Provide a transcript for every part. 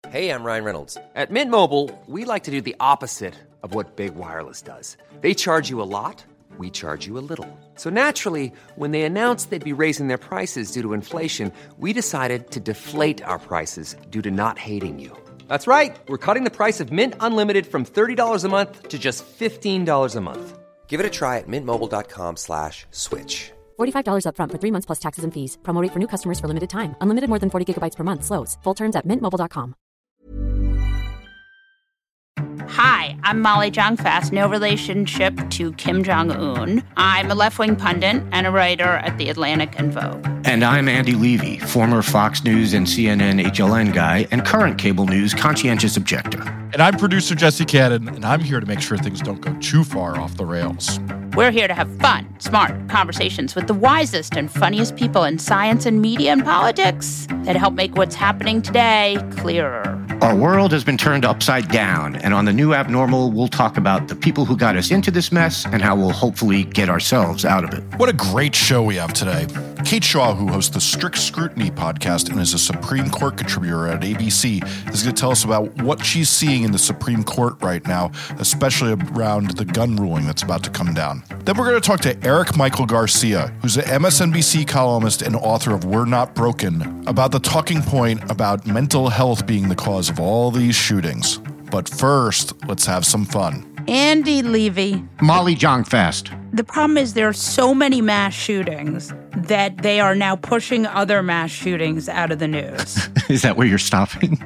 Hey, I'm Ryan Reynolds. At Mint Mobile, we like to do the opposite of what Big Wireless does. They charge you a lot, we charge you a little. So naturally, when they announced they'd be raising their prices due to inflation, we decided to deflate our prices due to not hating you. That's right. We're cutting the price of Mint Unlimited from $30 a month to just $15 a month. Give it a try at mintmobile.com/switch. $45 up front for 3 months plus taxes and fees. Promo rate for new customers for limited time. Unlimited more than 40 gigabytes per month. Slows full terms at mintmobile.com. Hi, I'm Molly Jong-Fast, no relationship to Kim Jong-un. I'm a left-wing pundit and a writer at The Atlantic and Vogue. And I'm Andy Levy, former Fox News and CNN HLN guy and current cable news conscientious objector. And I'm producer Jesse Cannon, and I'm here to make sure things don't go too far off the rails. We're here to have fun, smart conversations with the wisest and funniest people in science and media and politics that help make what's happening today clearer. Our world has been turned upside down, and on the new Abnormal, we'll talk about the people who got us into this mess and how we'll hopefully get ourselves out of it. What a great show we have today. Kate Shaw, who hosts the Strict Scrutiny podcast and is a Supreme Court contributor at ABC, is going to tell us about what she's seeing in the Supreme Court right now, especially around the gun ruling that's about to come down. Then we're going to talk to Eric Michael Garcia, who's an MSNBC columnist and author of We're Not Broken, about the talking point about mental health being the cause of all these shootings. But first, let's have some fun. Andy Levy. Molly Jong-Fast. The problem is there are so many mass shootings that they are now pushing other mass shootings out of the news. Is that where you're stopping?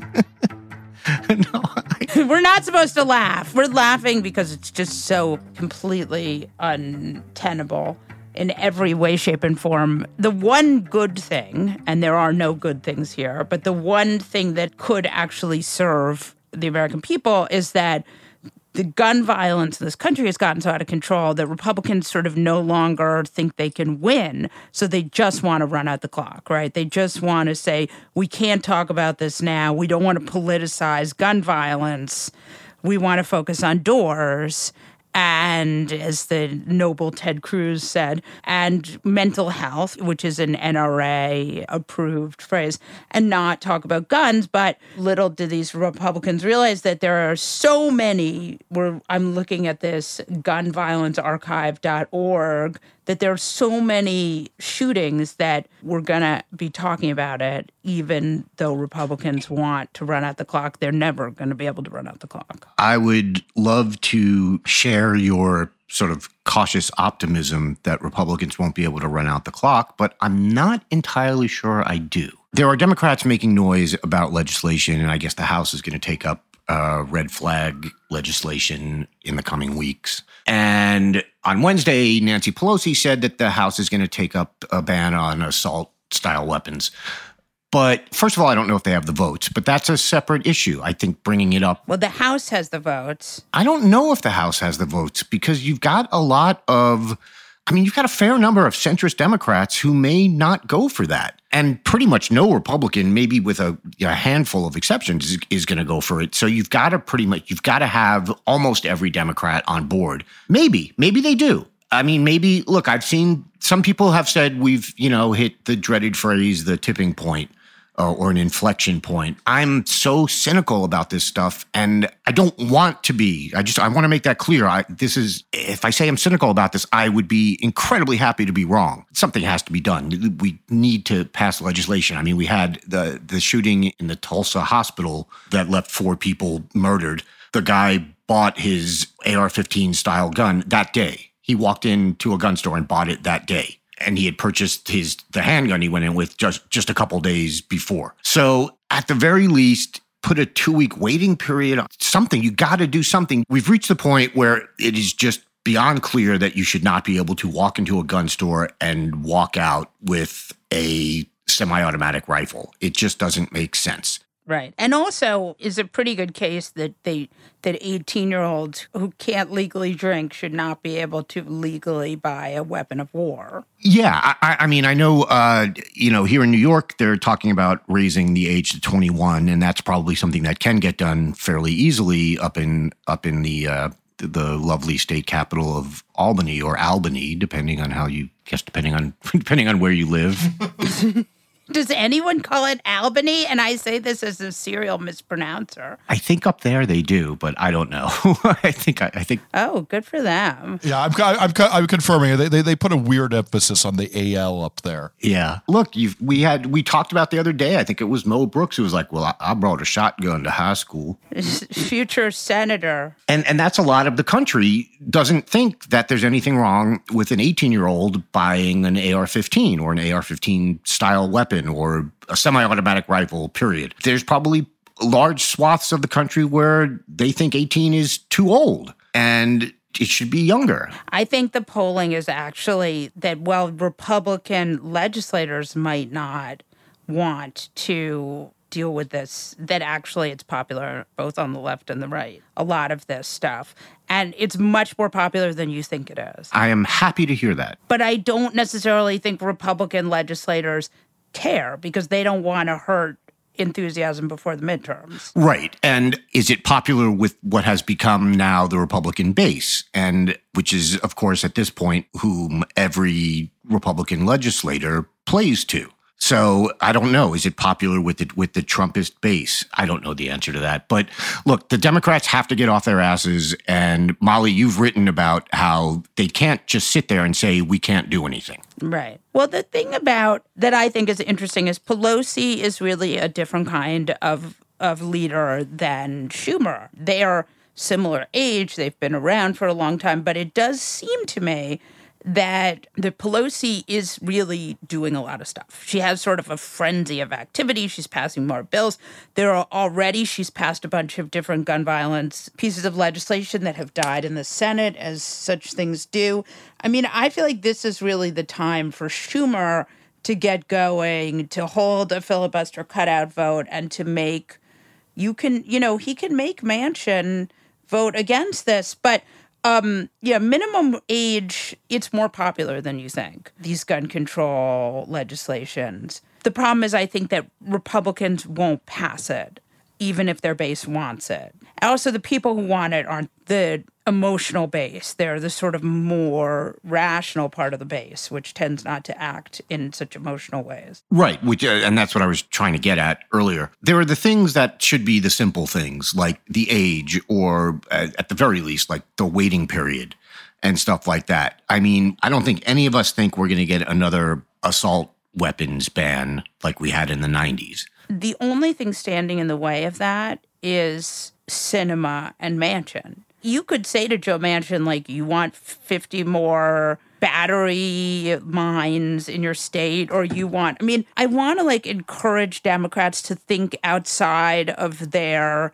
No. We're not supposed to laugh. We're laughing because it's just so completely untenable in every way, shape, and form. The one good thing, and there are no good things here, but the one thing that could actually serve the American people is that the gun violence in this country has gotten so out of control that Republicans sort of no longer think they can win. So they just want to run out the clock, right? They just want to say, we can't talk about this now. We don't want to politicize gun violence. We want to focus on doors. And as the noble Ted Cruz said, and mental health, which is an NRA-approved phrase, and not talk about guns. But little do these Republicans realize that there are so many, I'm looking at this gunviolencearchive.org, that there are so many shootings that we're going to be talking about it, even though Republicans want to run out the clock. They're never going to be able to run out the clock. I would love to share your sort of cautious optimism that Republicans won't be able to run out the clock, but I'm not entirely sure I do. There are Democrats making noise about legislation, and I guess the House is going to take up red flag legislation in the coming weeks. And on Wednesday, Nancy Pelosi said that the House is going to take up a ban on assault-style weapons. But first of all, I don't know if they have the votes, but that's a separate issue. I think bringing it up. Well, the House has the votes. I don't know if the House has the votes because you've got you've got a fair number of centrist Democrats who may not go for that. And pretty much no Republican, maybe with a handful of exceptions, is going to go for it. So you've got to have almost every Democrat on board. Maybe they do. I mean, look, I've seen some people have said we've, hit the dreaded phrase, the tipping point. Or an inflection point. I'm so cynical about this stuff, and I don't want to be. I want to make that clear. If I say I'm cynical about this, I would be incredibly happy to be wrong. Something has to be done. We need to pass legislation. I mean, we had the shooting in the Tulsa hospital that left 4 people murdered. The guy bought his AR-15 style gun that day. He walked into a gun store and bought it that day. And he had purchased the handgun he went in with just a couple days before. So at the very least, put a 2-week waiting period on something. You got to do something. We've reached the point where it is just beyond clear that you should not be able to walk into a gun store and walk out with a semi-automatic rifle. It just doesn't make sense. Right. And also is a pretty good case that 18-year-olds who can't legally drink should not be able to legally buy a weapon of war. Yeah. I mean, I know, here in New York, they're talking about raising the age to 21, and that's probably something that can get done fairly easily up in the lovely state capital of Albany, or Albany, depending on where you live. Does anyone call it Albany? And I say this as a serial mispronouncer. I think up there they do, but I don't know. I think. Oh, good for them. Yeah, I'm confirming. They put a weird emphasis on the AL up there. Yeah. Look, we talked about the other day. I think it was Mo Brooks who was like, "Well, I brought a shotgun to high school." Future senator. And that's a lot of the country doesn't think that there's anything wrong with an 18-year-old buying an AR-15 or an AR-15 style weapon or a semi-automatic rifle, period. There's probably large swaths of the country where they think 18 is too old and it should be younger. I think the polling is actually that while Republican legislators might not want to deal with this, that actually it's popular both on the left and the right, a lot of this stuff. And it's much more popular than you think it is. I am happy to hear that. But I don't necessarily think Republican legislators care because they don't want to hurt enthusiasm before the midterms. Right. And is it popular with what has become now the Republican base? And which is, of course, at this point, whom every Republican legislator plays to. So I don't know. Is it popular with the Trumpist base? I don't know the answer to that. But look, the Democrats have to get off their asses. And Molly, you've written about how they can't just sit there and say, we can't do anything. Right. Well, the thing about that I think is interesting is Pelosi is really a different kind of leader than Schumer. They are similar age. They've been around for a long time. But it does seem to me that the Pelosi is really doing a lot of stuff. She has sort of a frenzy of activity. She's passing more bills. She's passed a bunch of different gun violence pieces of legislation that have died in the Senate, as such things do. I mean, I feel like this is really the time for Schumer to get going, to hold a filibuster cutout vote, and to make, he can make Manchin vote against this, but minimum age, it's more popular than you think, these gun control legislations. The problem is I think that Republicans won't pass it, even if their base wants it. Also, the people who want it aren't the emotional base. They're the sort of more rational part of the base, which tends not to act in such emotional ways. Right, and that's what I was trying to get at earlier. There are the things that should be the simple things, like the age, or at the very least, like the waiting period and stuff like that. I mean, I don't think any of us think we're going to get another assault weapons ban like we had in the 90s. The only thing standing in the way of that is Sinema and Manchin. You could say to Joe Manchin, like, you want 50 more battery mines in your state, or I want to encourage Democrats to think outside of their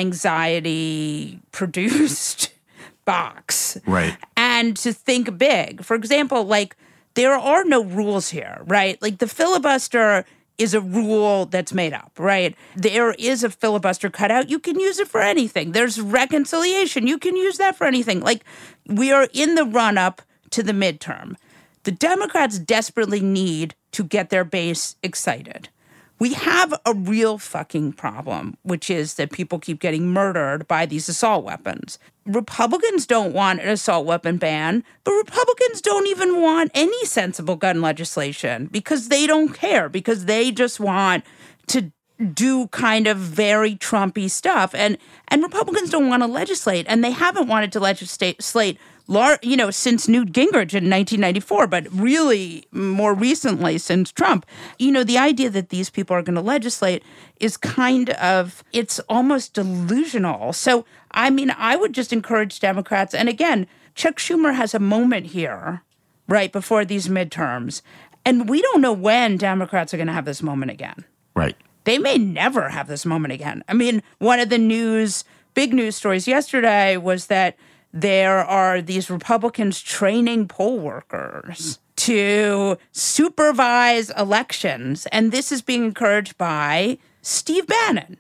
anxiety-produced box. Right. And to think big. For example, there are no rules here, right? Like, the filibuster is a rule that's made up, right? There is a filibuster cutout. You can use it for anything. There's reconciliation. You can use that for anything. We are in the run-up to the midterm. The Democrats desperately need to get their base excited. We have a real fucking problem, which is that people keep getting murdered by these assault weapons. Republicans don't want an assault weapon ban, but Republicans don't even want any sensible gun legislation because they don't care, because they just want to do kind of very Trumpy stuff. And Republicans don't want to legislate, and they haven't wanted to legislate since Newt Gingrich in 1994, but really more recently since Trump. The idea that these people are going to legislate is it's almost delusional. So, I would just encourage Democrats. And again, Chuck Schumer has a moment here right before these midterms. And we don't know when Democrats are going to have this moment again. Right. They may never have this moment again. One of the big news stories yesterday was that there are these Republicans training poll workers to supervise elections. And this is being encouraged by Steve Bannon.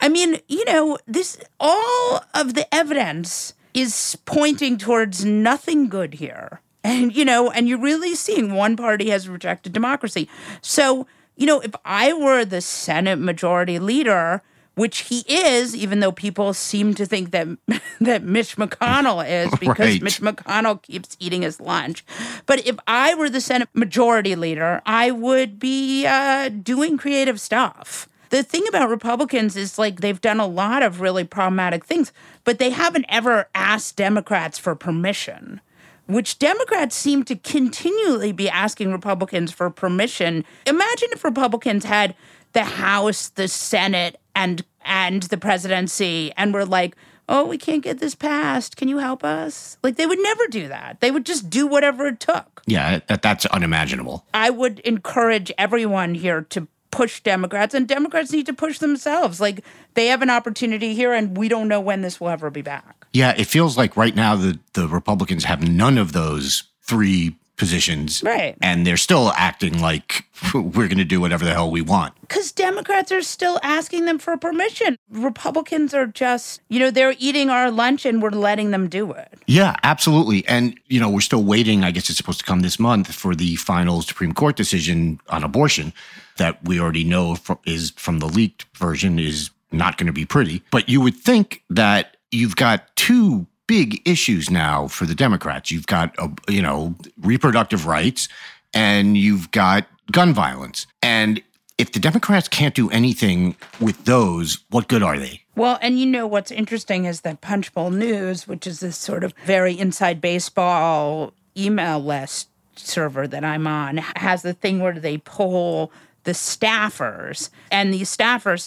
All of the evidence is pointing towards nothing good here. And you're really seeing one party has rejected democracy. So, if I were the Senate majority leader, which he is, even though people seem to think that that Mitch McConnell is, because Right. Mitch McConnell keeps eating his lunch. But if I were the Senate Majority Leader, I would be doing creative stuff. The thing about Republicans is, like, they've done a lot of really problematic things, but they haven't ever asked Democrats for permission, which Democrats seem to continually be asking Republicans for permission. Imagine if Republicans had the House, the Senate, and the presidency, and were like, oh, we can't get this passed. Can you help us? Like, they would never do that. They would just do whatever it took. Yeah, that's unimaginable. I would encourage everyone here to push Democrats, and Democrats need to push themselves. Like, they have an opportunity here, and we don't know when this will ever be back. Yeah, it feels like right now the Republicans have none of those three positions. Right. And they're still acting like we're going to do whatever the hell we want. Because Democrats are still asking them for permission. Republicans are just, they're eating our lunch and we're letting them do it. Yeah, absolutely. And, we're still waiting. I guess it's supposed to come this month for the final Supreme Court decision on abortion that we already know is from the leaked version is not going to be pretty. But you would think that you've got two big issues now for the Democrats. You've got, reproductive rights and you've got gun violence. And if the Democrats can't do anything with those, what good are they? Well, and what's interesting is that Punchbowl News, which is this sort of very inside baseball email list server that I'm on, has the thing where they poll the staffers, and these staffers,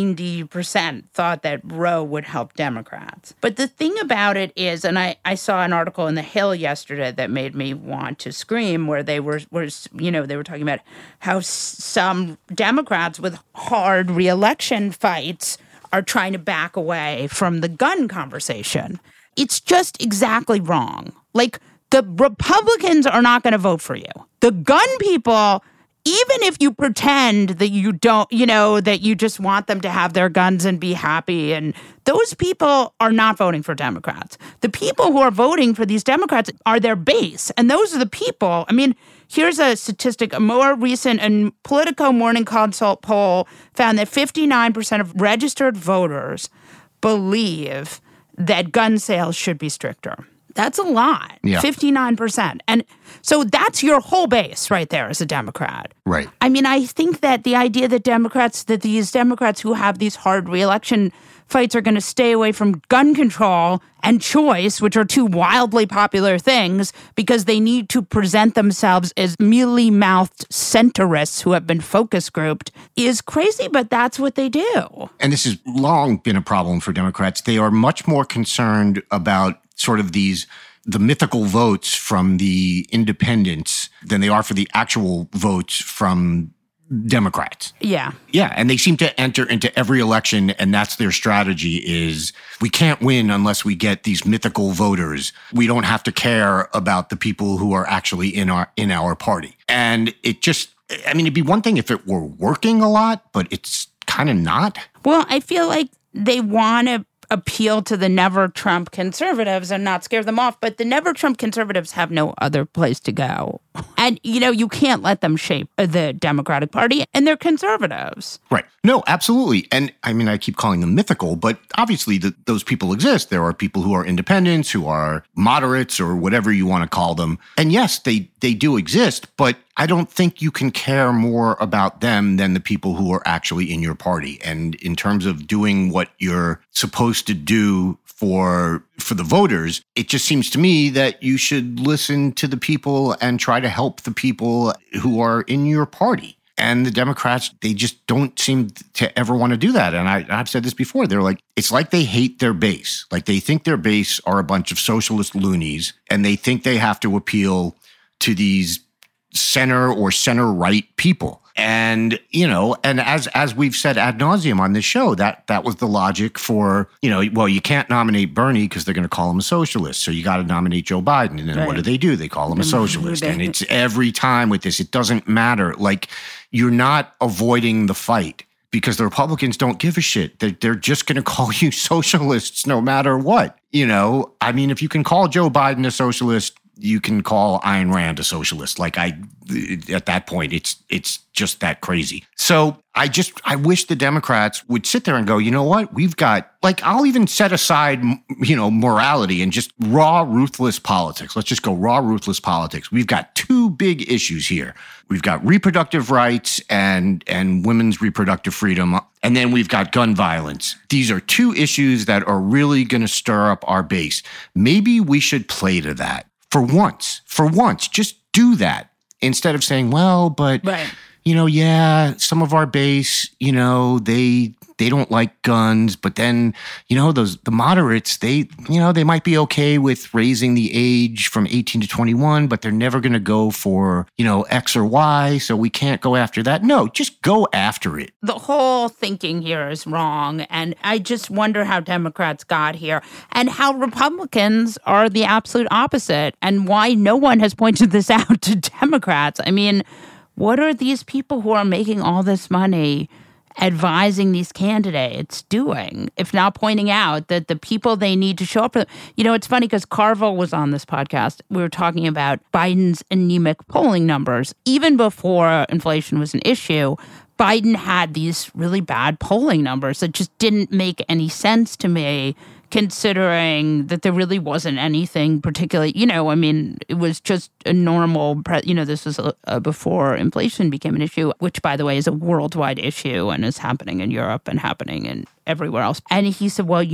90% thought that Roe would help Democrats. But the thing about it is, and I saw an article in The Hill yesterday that made me want to scream, where they were talking about how some Democrats with hard reelection fights are trying to back away from the gun conversation. It's just exactly wrong. Like, the Republicans are not going to vote for you. The gun people, even if you pretend that you don't, that you just want them to have their guns and be happy, and those people are not voting for Democrats. The people who are voting for these Democrats are their base, and those are the people. I mean, here's a statistic. A more recent Politico Morning Consult poll found that 59% of registered voters believe that gun sales should be stricter. That's a lot, 59%. And so that's your whole base right there as a Democrat. Right. I mean, I think that the idea that these Democrats who have these hard reelection fights are going to stay away from gun control and choice, which are two wildly popular things, because they need to present themselves as mealy-mouthed centrists who have been focus grouped, is crazy, but that's what they do. And this has long been a problem for Democrats. They are much more concerned about sort of the mythical votes from the independents than they are for the actual votes from Democrats. Yeah. Yeah, and they seem to enter into every election, and that's their strategy is we can't win unless we get these mythical voters. We don't have to care about the people who are actually in our party. And it just, it'd be one thing if it were working a lot, but it's kind of not. Well, I feel like they want to appeal to the never-Trump conservatives and not scare them off, but the never-Trump conservatives have no other place to go. And, you can't let them shape the Democratic Party, and they're conservatives. Right. No, absolutely. And I keep calling them mythical, but obviously those people exist. There are people who are independents, who are moderates, or whatever you want to call them. And yes, they do exist, but I don't think you can care more about them than the people who are actually in your party. And in terms of doing what you're supposed to do for the voters, it just seems to me that you should listen to the people and try to help the people who are in your party. And the Democrats, they just don't seem to ever want to do that. And I've said this before. They're like, it's like they hate their base. Like they think their base are a bunch of socialist loonies, and they think they have to appeal to these center or center-right people. And, and as we've said ad nauseum on this show, that was the logic for, you can't nominate Bernie because they're going to call him a socialist. So you got to nominate Joe Biden. And then What do? They call him a socialist. And it's every time with this, it doesn't matter. Like, you're not avoiding the fight because the Republicans don't give a shit. They're just going to call you socialists no matter what. If you can call Joe Biden a socialist, you can call Ayn Rand a socialist. Like at that point, it's just that crazy. So I wish the Democrats would sit there and go, you know what? We've got, like, I'll even set aside, morality and just raw, ruthless politics. Let's just go raw, ruthless politics. We've got two big issues here. We've got reproductive rights and women's reproductive freedom. And then we've got gun violence. These are two issues that are really going to stir up our base. Maybe we should play to that for once, just do that instead of saying, well, but, right. Some of our base, they don't like guns, but then, the moderates, they might be okay with raising the age from 18 to 21, but they're never going to go for, X or Y. So we can't go after that. No, just go after it. The whole thinking here is wrong. And I just wonder how Democrats got here and how Republicans are the absolute opposite and why no one has pointed this out to Democrats. I mean, what are these people who are making all this money advising these candidates doing, if not pointing out that the people they need to show up for them? It's funny because Carville was on this podcast. We were talking about Biden's anemic polling numbers. Even before inflation was an issue, Biden had these really bad polling numbers that just didn't make any sense to me, considering that there really wasn't anything particularly, it was just a normal, this was before inflation became an issue, which, by the way, is a worldwide issue and is happening in Europe and happening in everywhere else. And he said, well,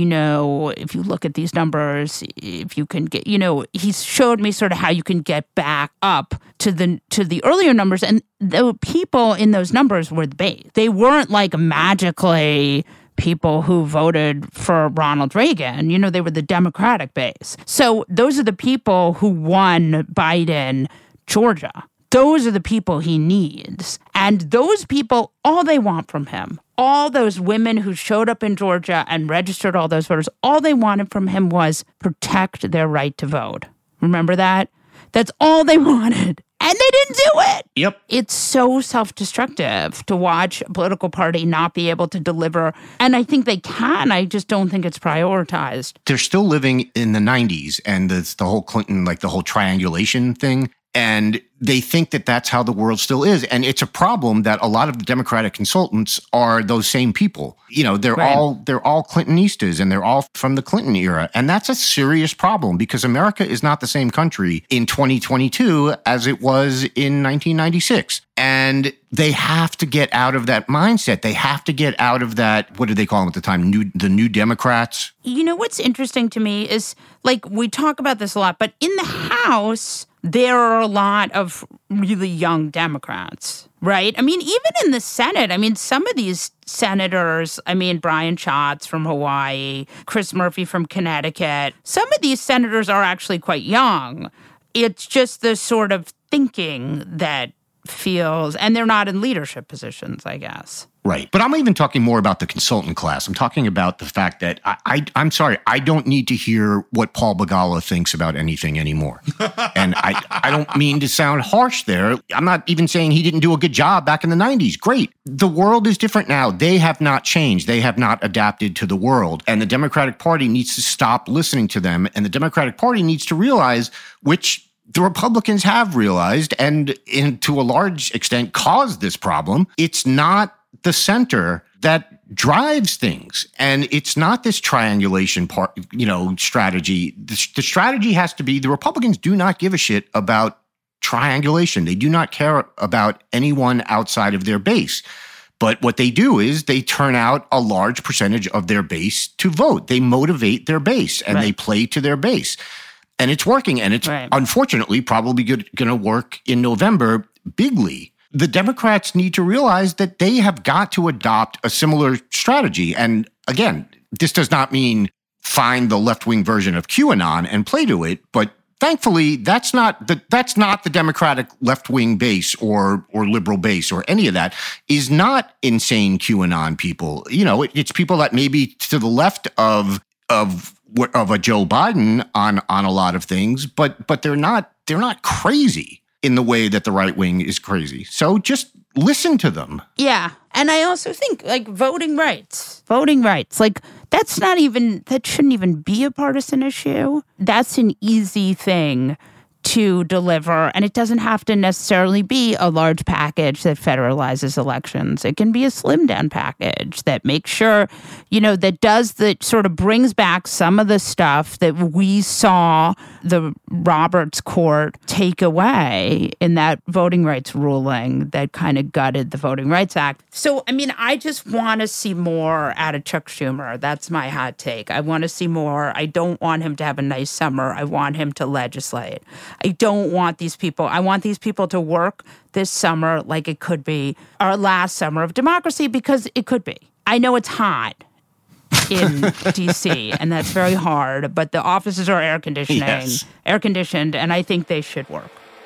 if you look at these numbers, if you can get, he showed me sort of how you can get back up to the earlier numbers. And the people in those numbers were the base. They weren't like magically people who voted for Ronald Reagan. They were the Democratic base. So those are the people who won Biden Georgia. Those are the people he needs. And those people, all they want from him, all those women who showed up in Georgia and registered all those voters, all they wanted from him was protect their right to vote. Remember that? That's all they wanted. And they didn't do it. Yep. It's so self-destructive to watch a political party not be able to deliver. And I think they can. I just don't think it's prioritized. They're still living in the 90s and the whole Clinton, like the whole triangulation thing. And they think that that's how the world still is. And it's a problem that a lot of the Democratic consultants are those same people. They're right. all Clintonistas and they're all from the Clinton era. And that's a serious problem because America is not the same country in 2022 as it was in 1996. And they have to get out of that mindset. They have to get out of that, what did they call them at the time? The New Democrats. What's interesting to me is, like, we talk about this a lot, but in the House, there are a lot of really young Democrats, right? Even in the Senate, some of these senators, Brian Schatz from Hawaii, Chris Murphy from Connecticut, some of these senators are actually quite young. It's just the sort of thinking that feels, and they're not in leadership positions, I guess. Right. But I'm even talking more about the consultant class. I'm talking about the fact that I'm sorry, I don't need to hear what Paul Begala thinks about anything anymore. And I don't mean to sound harsh there. I'm not even saying he didn't do a good job back in the 90s. Great. The world is different now. They have not changed. They have not adapted to the world. And the Democratic Party needs to stop listening to them. And the Democratic Party needs to realize, which the Republicans have realized, and to a large extent caused this problem, it's not the center that drives things. And it's not this triangulation strategy. The strategy has to be, the Republicans do not give a shit about triangulation. They do not care about anyone outside of their base. But what they do is they turn out a large percentage of their base to vote. They motivate their base and they play to their base. And it's working. And it's unfortunately probably going to work in November bigly. The Democrats need to realize that they have got to adopt a similar strategy. And again, this does not mean find the left-wing version of QAnon and play to it. But thankfully, that's not the Democratic left-wing base or liberal base or any of that is not insane QAnon people. It's people that may be to the left of a Joe Biden on a lot of things, but they're not crazy in the way that the right wing is crazy. So just listen to them. Yeah. And I also think, like, voting rights, like, that shouldn't even be a partisan issue. That's an easy thing to deliver. And it doesn't have to necessarily be a large package that federalizes elections. It can be a slimmed down package that makes sure, that sort of brings back some of the stuff that we saw the Roberts Court take away in that voting rights ruling that kind of gutted the Voting Rights Act. So, I just want to see more out of Chuck Schumer. That's my hot take. I want to see more. I don't want him to have a nice summer. I want him to legislate. I don't want these people. I want these people to work this summer like it could be our last summer of democracy, because it could be. I know it's hot in D.C., and that's very hard, but the offices are air conditioned, and I think they should work.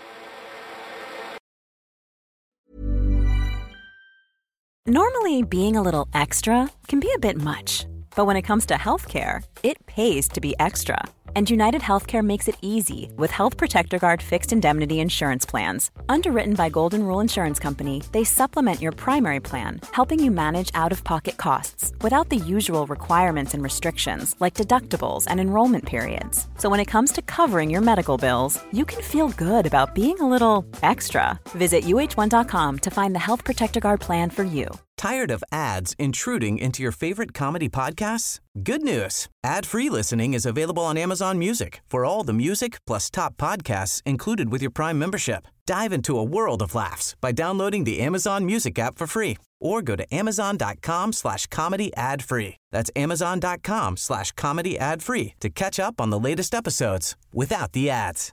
Normally, being a little extra can be a bit much, but when it comes to healthcare, it pays to be extra. And United Healthcare makes it easy with Health Protector Guard fixed indemnity insurance plans. Underwritten by Golden Rule Insurance Company, they supplement your primary plan, helping you manage out-of-pocket costs without the usual requirements and restrictions like deductibles and enrollment periods. So when it comes to covering your medical bills, you can feel good about being a little extra. Visit UH1.com to find the Health Protector Guard plan for you. Tired of ads intruding into your favorite comedy podcasts? Good news. Ad-free listening is available on Amazon Music for all the music plus top podcasts included with your Prime membership. Dive into a world of laughs by downloading the Amazon Music app for free or go to amazon.com/comedy ad-free. That's amazon.com/comedy ad-free to catch up on the latest episodes without the ads.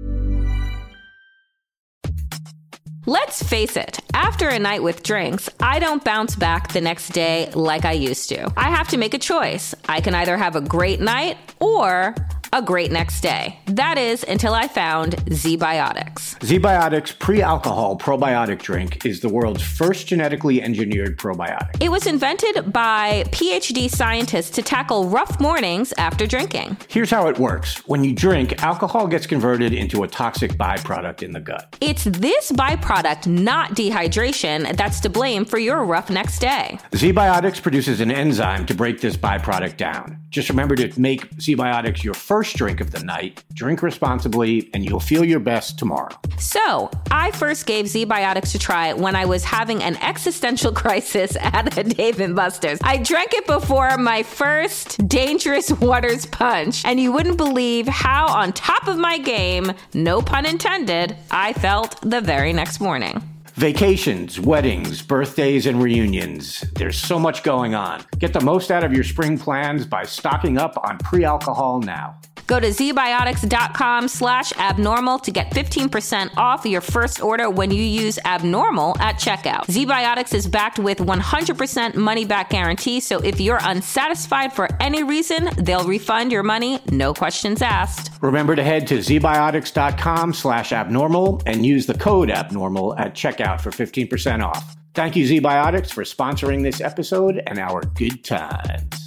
Let's face it, after a night with drinks, I don't bounce back the next day like I used to. I have to make a choice. I can either have a great night or a great next day. That is, until I found ZBiotics. ZBiotics Pre-Alcohol Probiotic Drink is the world's first genetically engineered probiotic. It was invented by PhD scientists to tackle rough mornings after drinking. Here's how it works. When you drink, alcohol gets converted into a toxic byproduct in the gut. It's this byproduct, not dehydration, that's to blame for your rough next day. ZBiotics produces an enzyme to break this byproduct down. Just remember to make ZBiotics your first drink of the night. Drink responsibly, and you'll feel your best tomorrow. So, I first gave ZBiotics a try when I was having an existential crisis at a Dave & Buster's. I drank it before my first Dangerous Waters punch, and you wouldn't believe how on top of my game, no pun intended, I felt the very next morning. Vacations, weddings, birthdays, and reunions. There's so much going on. Get the most out of your spring plans by stocking up on pre-alcohol now. Go to zbiotics.com/abnormal to get 15% off your first order when you use abnormal at checkout. ZBiotics is backed with 100% money-back guarantee, so if you're unsatisfied for any reason, they'll refund your money, no questions asked. Remember to head to zbiotics.com/abnormal and use the code abnormal at checkout for 15% off. Thank you, ZBiotics, for sponsoring this episode and our good times.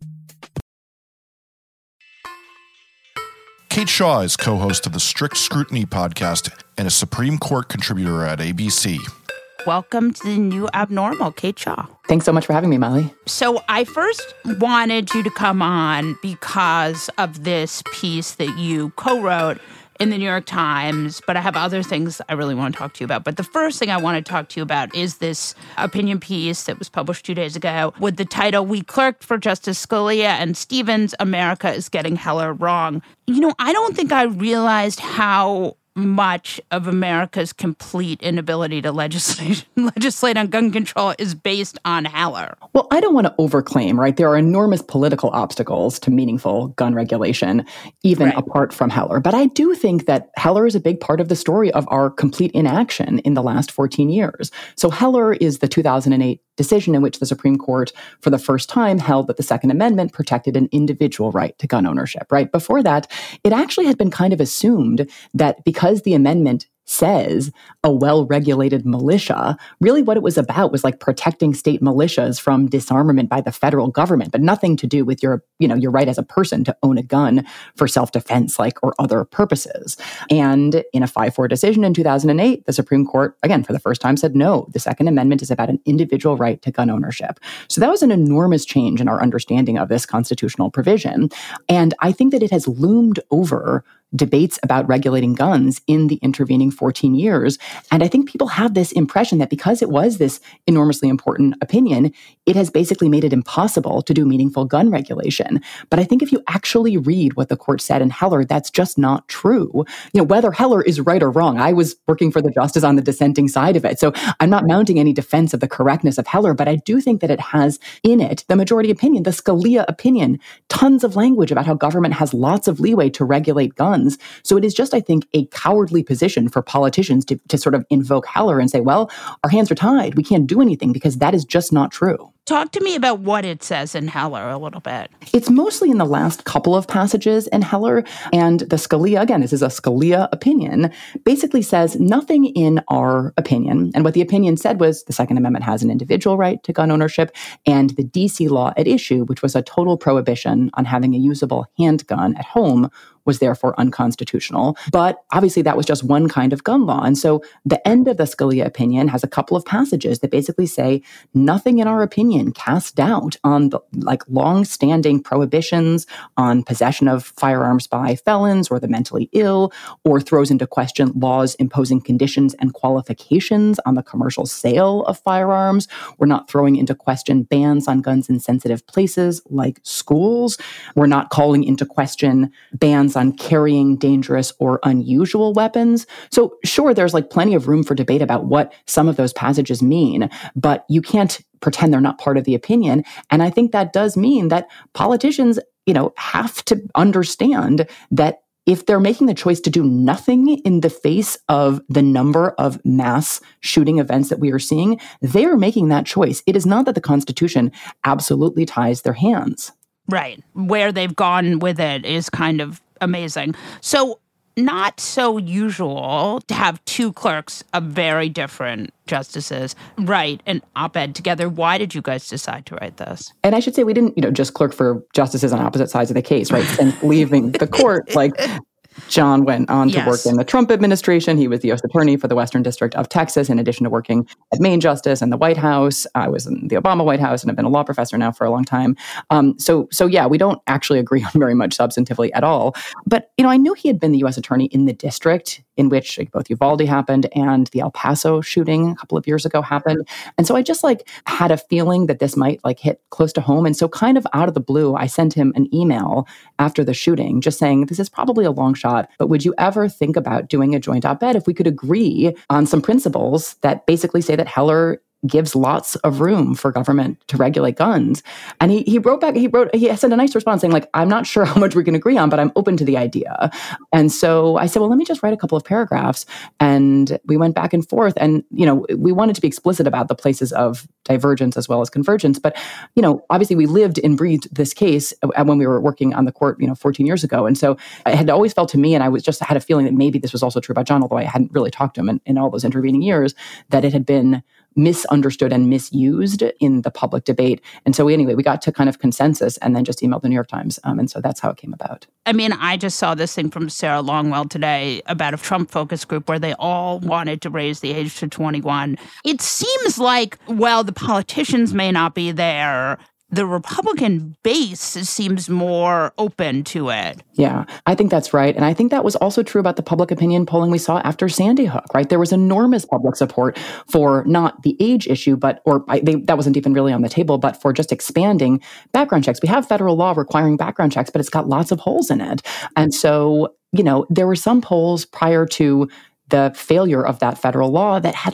Kate Shaw is co-host of the Strict Scrutiny podcast and a Supreme Court contributor at ABC. Welcome to the new abnormal, Kate Shaw. Thanks so much for having me, Molly. So I first wanted you to come on because of this piece that you co-wrote in the New York Times, but I have other things I really want to talk to you about. But the first thing I want to talk to you about is this opinion piece that was published 2 days ago with the title, "We Clerked for Justice Scalia and Stevens, America is Getting Heller Wrong." I don't think I realized how much of America's complete inability to legislate on gun control is based on Heller. Well, I don't want to overclaim, right? There are enormous political obstacles to meaningful gun regulation, even apart from Heller. But I do think that Heller is a big part of the story of our complete inaction in the last 14 years. So Heller is the 2008 decision in which the Supreme Court, for the first time, held that the Second Amendment protected an individual right to gun ownership, right? Before that, it actually had been kind of assumed that because the amendment says a well-regulated militia, really what it was about was like protecting state militias from disarmament by the federal government, but nothing to do with your right as a person to own a gun for self-defense, or other purposes. And in a 5-4 decision in 2008, the Supreme Court, again, for the first time said, no, the Second Amendment is about an individual right to gun ownership. So that was an enormous change in our understanding of this constitutional provision. And I think that it has loomed over debates about regulating guns in the intervening 14 years. And I think people have this impression that because it was this enormously important opinion, it has basically made it impossible to do meaningful gun regulation. But I think if you actually read what the court said in Heller, that's just not true. Whether Heller is right or wrong, I was working for the justice on the dissenting side of it. So I'm not mounting any defense of the correctness of Heller, but I do think that it has in it the majority opinion, the Scalia opinion, tons of language about how government has lots of leeway to regulate guns. So it is just, I think, a cowardly position for politicians to sort of invoke Heller and say, well, our hands are tied. We can't do anything, because that is just not true. Talk to me about what it says in Heller a little bit. It's mostly in the last couple of passages in Heller. And the Scalia, again, this is a Scalia opinion, basically says nothing in our opinion. And what the opinion said was the Second Amendment has an individual right to gun ownership, and the D.C. law at issue, which was a total prohibition on having a usable handgun at home, was therefore unconstitutional. But obviously that was just one kind of gun law. And so the end of the Scalia opinion has a couple of passages that basically say nothing in our opinion casts doubt on the long-standing prohibitions on possession of firearms by felons or the mentally ill, or throws into question laws imposing conditions and qualifications on the commercial sale of firearms. We're not throwing into question bans on guns in sensitive places like schools. We're not calling into question bans on carrying dangerous or unusual weapons. So sure, there's plenty of room for debate about what some of those passages mean, but you can't pretend they're not part of the opinion. And I think that does mean that politicians, have to understand that if they're making the choice to do nothing in the face of the number of mass shooting events that we are seeing, they're making that choice. It is not that the Constitution absolutely ties their hands. Right. Where they've gone with it is kind of amazing. So not so usual to have two clerks of very different justices write an op-ed together. Why did you guys decide to write this? And I should say we didn't, just clerk for justices on opposite sides of the case, right? Since leaving the court, John went on to work in the Trump administration. He was the U.S. Attorney for the Western District of Texas, in addition to working at Main Justice and the White House. I was in the Obama White House and have been a law professor now for a long time. So yeah, we don't actually agree on very much substantively at all. But, I knew he had been the U.S. Attorney in the district in which both Uvalde happened and the El Paso shooting a couple of years ago happened. And so I just had a feeling that this might hit close to home. And so kind of out of the blue, I sent him an email after the shooting just saying, this is probably a long shot, but would you ever think about doing a joint op-ed if we could agree on some principles that basically say that Heller gives lots of room for government to regulate guns? And he wrote back, he sent a nice response saying I'm not sure how much we can agree on, but I'm open to the idea. And so I said, well, let me just write a couple of paragraphs. And we went back and forth, and, we wanted to be explicit about the places of divergence as well as convergence. But, obviously we lived and breathed this case when we were working on the court, 14 years ago. And so it had always felt to me, and I had a feeling that maybe this was also true about John, although I hadn't really talked to him in all those intervening years, that it had been misunderstood and misused in the public debate. And so we got to kind of consensus and then just emailed the New York Times. And so that's how it came about. I just saw this thing from Sarah Longwell today about a Trump focus group where they all wanted to raise the age to 21. It seems the politicians may not be there. The Republican base seems more open to it. Yeah, I think that's right. And I think that was also true about the public opinion polling we saw after Sandy Hook, right? There was enormous public support for not the age issue, that wasn't even really on the table, but for just expanding background checks. We have federal law requiring background checks, but it's got lots of holes in it. And so, there were some polls prior to the failure of that federal law that had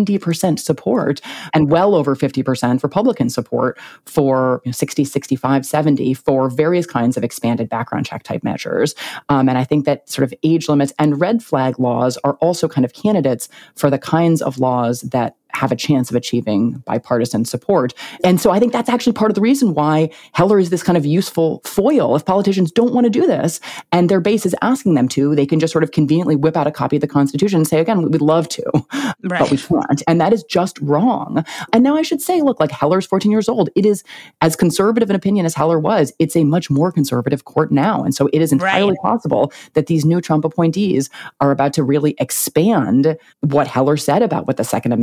90% support and well over 50% Republican support for 60, 65, 70 for various kinds of expanded background check type measures. And I think that sort of age limits and red flag laws are also kind of candidates for the kinds of laws that have a chance of achieving bipartisan support. And so I think that's actually part of the reason why Heller is this kind of useful foil. If politicians don't want to do this and their base is asking them to, they can just sort of conveniently whip out a copy of the Constitution and say, again, we'd love to, but we can't. And that is just wrong. And now I should say, look, Heller's 14 years old. It is as conservative an opinion as Heller was. It's a much more conservative court now. And so it is entirely possible that these new Trump appointees are about to really expand what Heller said about what the Second Amendment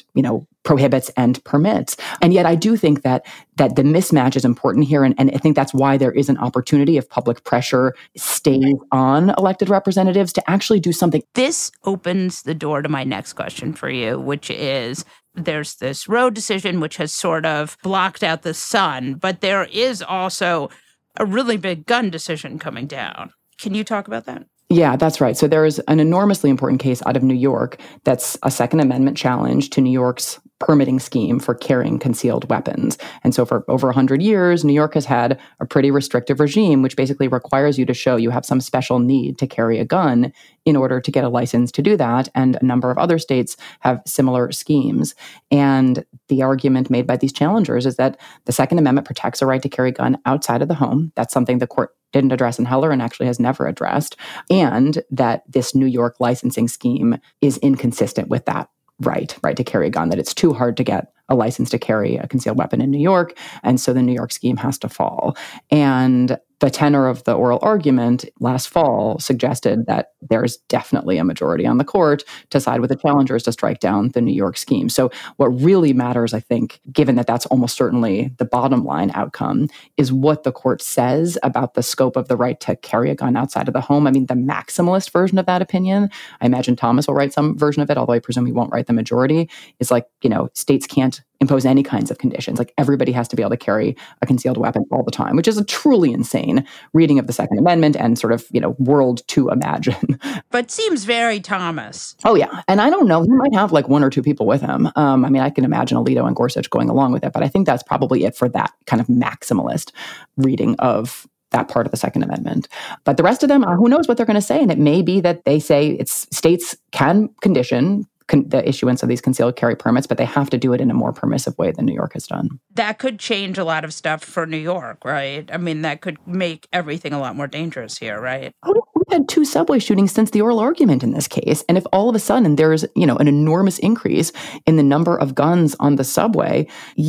prohibits and permits. And yet I do think that the mismatch is important here. And I think that's why there is an opportunity, if public pressure stays on elected representatives, to actually do something. This opens the door to my next question for you, which is, there's this Roe decision, which has sort of blocked out the sun, but there is also a really big gun decision coming down. Can you talk about that? Yeah, that's right. So there is an enormously important case out of New York that's a Second Amendment challenge to New York's permitting scheme for carrying concealed weapons. And so for over 100 years, New York has had a pretty restrictive regime, which basically requires you to show you have some special need to carry a gun in order to get a license to do that. And a number of other states have similar schemes. And the argument made by these challengers is that the Second Amendment protects a right to carry a gun outside of the home. That's something the court didn't address in Heller and actually has never addressed. And that this New York licensing scheme is inconsistent with that right to carry a gun, that it's too hard to get a license to carry a concealed weapon in New York. And so the New York scheme has to fall. And the tenor of the oral argument last fall suggested that there's definitely a majority on the court to side with the challengers to strike down the New York scheme. So what really matters, I think, given that that's almost certainly the bottom line outcome, is what the court says about the scope of the right to carry a gun outside of the home. I mean, the maximalist version of that opinion, I imagine Thomas will write some version of it, although I presume he won't write the majority, is like, states can't impose any kinds of conditions. Like everybody has to be able to carry a concealed weapon all the time, which is a truly insane reading of the Second Amendment and sort of, world to imagine. But seems very Thomas. Oh, yeah. And I don't know, he might have like one or two people with him. I can imagine Alito and Gorsuch going along with it, but I think that's probably it for that kind of maximalist reading of that part of the Second Amendment. But the rest of them, who knows what they're going to say? And it may be that they say states can condition the issuance of these concealed carry permits, but they have to do it in a more permissive way than New York has done. That could change a lot of stuff for New York, right? I mean, that could make everything a lot more dangerous here, right? Oh, we've had 2 subway shootings since the oral argument in this case. And if all of a sudden there's, an enormous increase in the number of guns on the subway,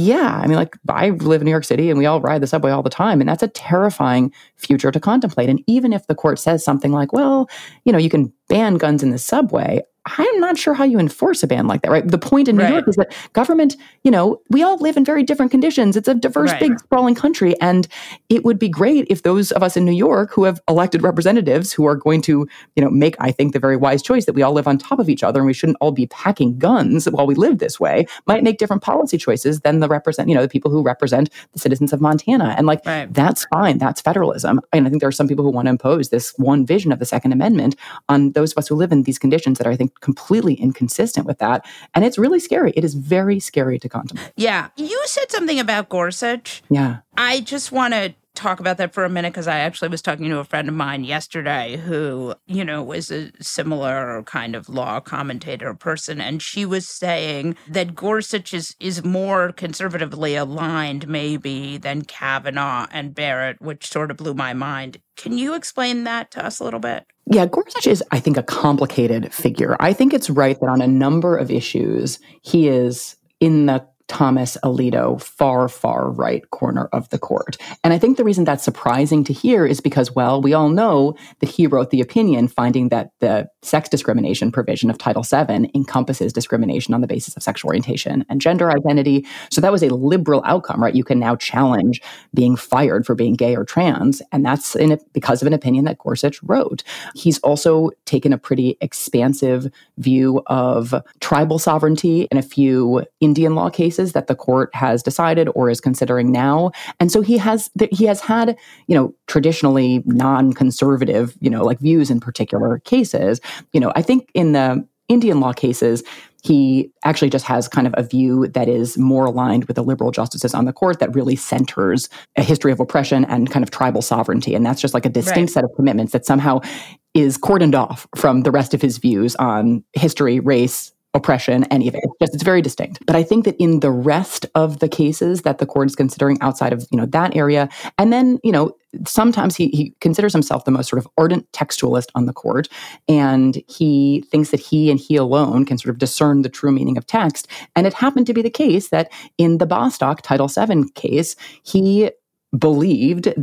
I live in New York City and we all ride the subway all the time. And that's a terrifying future to contemplate. And even if the court says something like, well, you can ban guns in the subway, I'm not sure how you enforce a ban like that, right? The point in New York is that government, we all live in very different conditions. It's a diverse, big, sprawling country. And it would be great if those of us in New York who have elected representatives who are going to, make, I think, the very wise choice that we all live on top of each other and we shouldn't all be packing guns while we live this way, might make different policy choices than the people who represent the citizens of Montana. And that's fine. That's federalism. And I think there are some people who want to impose this one vision of the Second Amendment on those of us who live in these conditions that are, I think, completely inconsistent with that. And it's really scary. It is very scary to contemplate. Yeah. You said something about Gorsuch. Yeah. I just want to talk about that for a minute because I actually was talking to a friend of mine yesterday who, is a similar kind of law commentator person. And she was saying that Gorsuch is more conservatively aligned maybe than Kavanaugh and Barrett, which sort of blew my mind. Can you explain that to us a little bit? Yeah, Gorsuch is, I think, a complicated figure. I think it's right that on a number of issues, he is in the Thomas Alito far right corner of the court. And I think the reason that's surprising to hear is because, well, we all know that he wrote the opinion finding that the sex discrimination provision of Title VII encompasses discrimination on the basis of sexual orientation and gender identity. So that was a liberal outcome, right? You can now challenge being fired for being gay or trans. And that's because of an opinion that Gorsuch wrote. He's also taken a pretty expansive view of tribal sovereignty in a few Indian law cases that the court has decided or is considering now. And so he has had, traditionally non-conservative, views in particular cases. I think in the Indian law cases, he actually just has kind of a view that is more aligned with the liberal justices on the court that really centers a history of oppression and kind of tribal sovereignty. And that's just like a distinct set of commitments that somehow is cordoned off from the rest of his views on history, race, oppression, any of it. It's very distinct. But I think that in the rest of the cases that the court is considering outside of, that area, and then, sometimes he considers himself the most sort of ardent textualist on the court, and he thinks that he and he alone can sort of discern the true meaning of text. And it happened to be the case that in the Bostock Title VII case, he believed that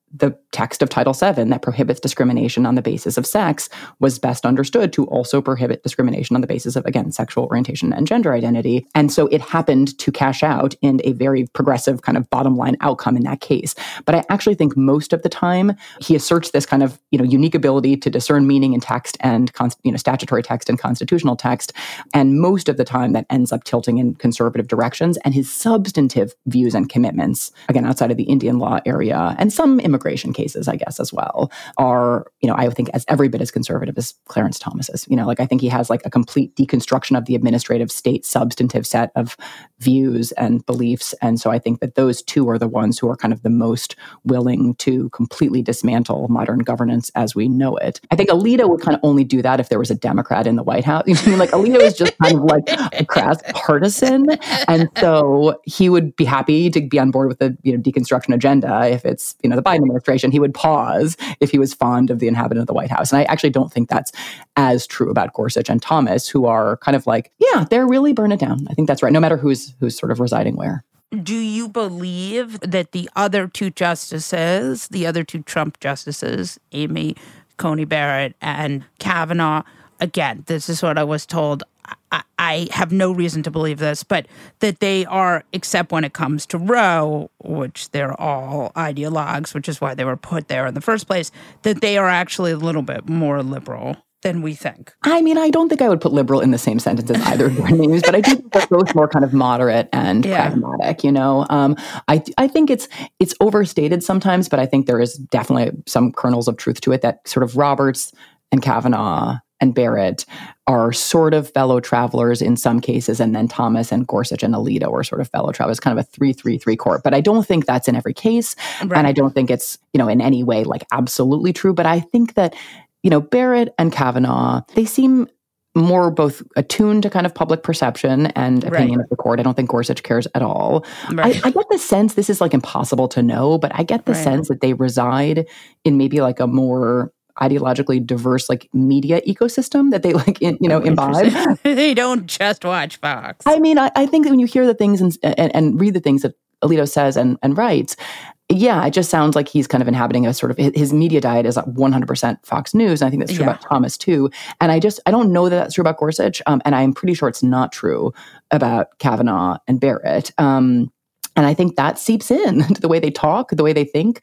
the text of Title VII that prohibits discrimination on the basis of sex was best understood to also prohibit discrimination on the basis of, again, sexual orientation and gender identity. And so it happened to cash out in a very progressive kind of bottom line outcome in that case. But I actually think most of the time he asserts this kind of, unique ability to discern meaning in text and, statutory text and constitutional text. And most of the time that ends up tilting in conservative directions. And his substantive views and commitments, again, outside of the Indian law area and some immigration cases, I guess, as well, are, I think as every bit as conservative as Clarence Thomas's. I think he has like a complete deconstruction of the administrative state substantive set of views and beliefs. And so I think that those two are the ones who are kind of the most willing to completely dismantle modern governance as we know it. I think Alito would kind of only do that if there was a Democrat in the White House. Like Alito is just kind of like a crass partisan. And so he would be happy to be on board with the deconstruction agenda. If it's, the Biden administration, he would pause if he was fond of the inhabitant of the White House. And I actually don't think that's as true about Gorsuch and Thomas, who are kind of like, yeah, they're really burn it down. I think that's right. No matter who's sort of residing where. Do you believe that the other two justices, the other two Trump justices, Amy Coney Barrett and Kavanaugh, again, this is what I was told, I have no reason to believe this, but that they are, except when it comes to Roe, which they're all ideologues, which is why they were put there in the first place, that they are actually a little bit more liberal than we think. I mean, I don't think I would put liberal in the same sentence as either of their names, but I do think they're both more kind of moderate and pragmatic, I think it's overstated sometimes, but I think there is definitely some kernels of truth to it that sort of Roberts and Kavanaugh and Barrett are sort of fellow travelers in some cases, and then Thomas and Gorsuch and Alito are sort of fellow travelers, kind of a 3-3-3 court. But I don't think that's in every case, right. And I don't think it's, in any way like absolutely true. But I think that, Barrett and Kavanaugh, they seem more both attuned to kind of public perception and opinion of the court. I don't think Gorsuch cares at all. Right. I get the sense, this is like impossible to know, but I get the sense that they reside in maybe like a more ideologically diverse like media ecosystem that they like imbibe. They don't just watch Fox. I mean, I think that when you hear the things and read the things that Alito says and writes, yeah, it just sounds like he's kind of inhabiting a sort of, his media diet is 100% Fox News. And I think that's true about Thomas too. And I don't know that that's true about Gorsuch. And I'm pretty sure it's not true about Kavanaugh and Barrett. And I think that seeps in to the way they talk, the way they think.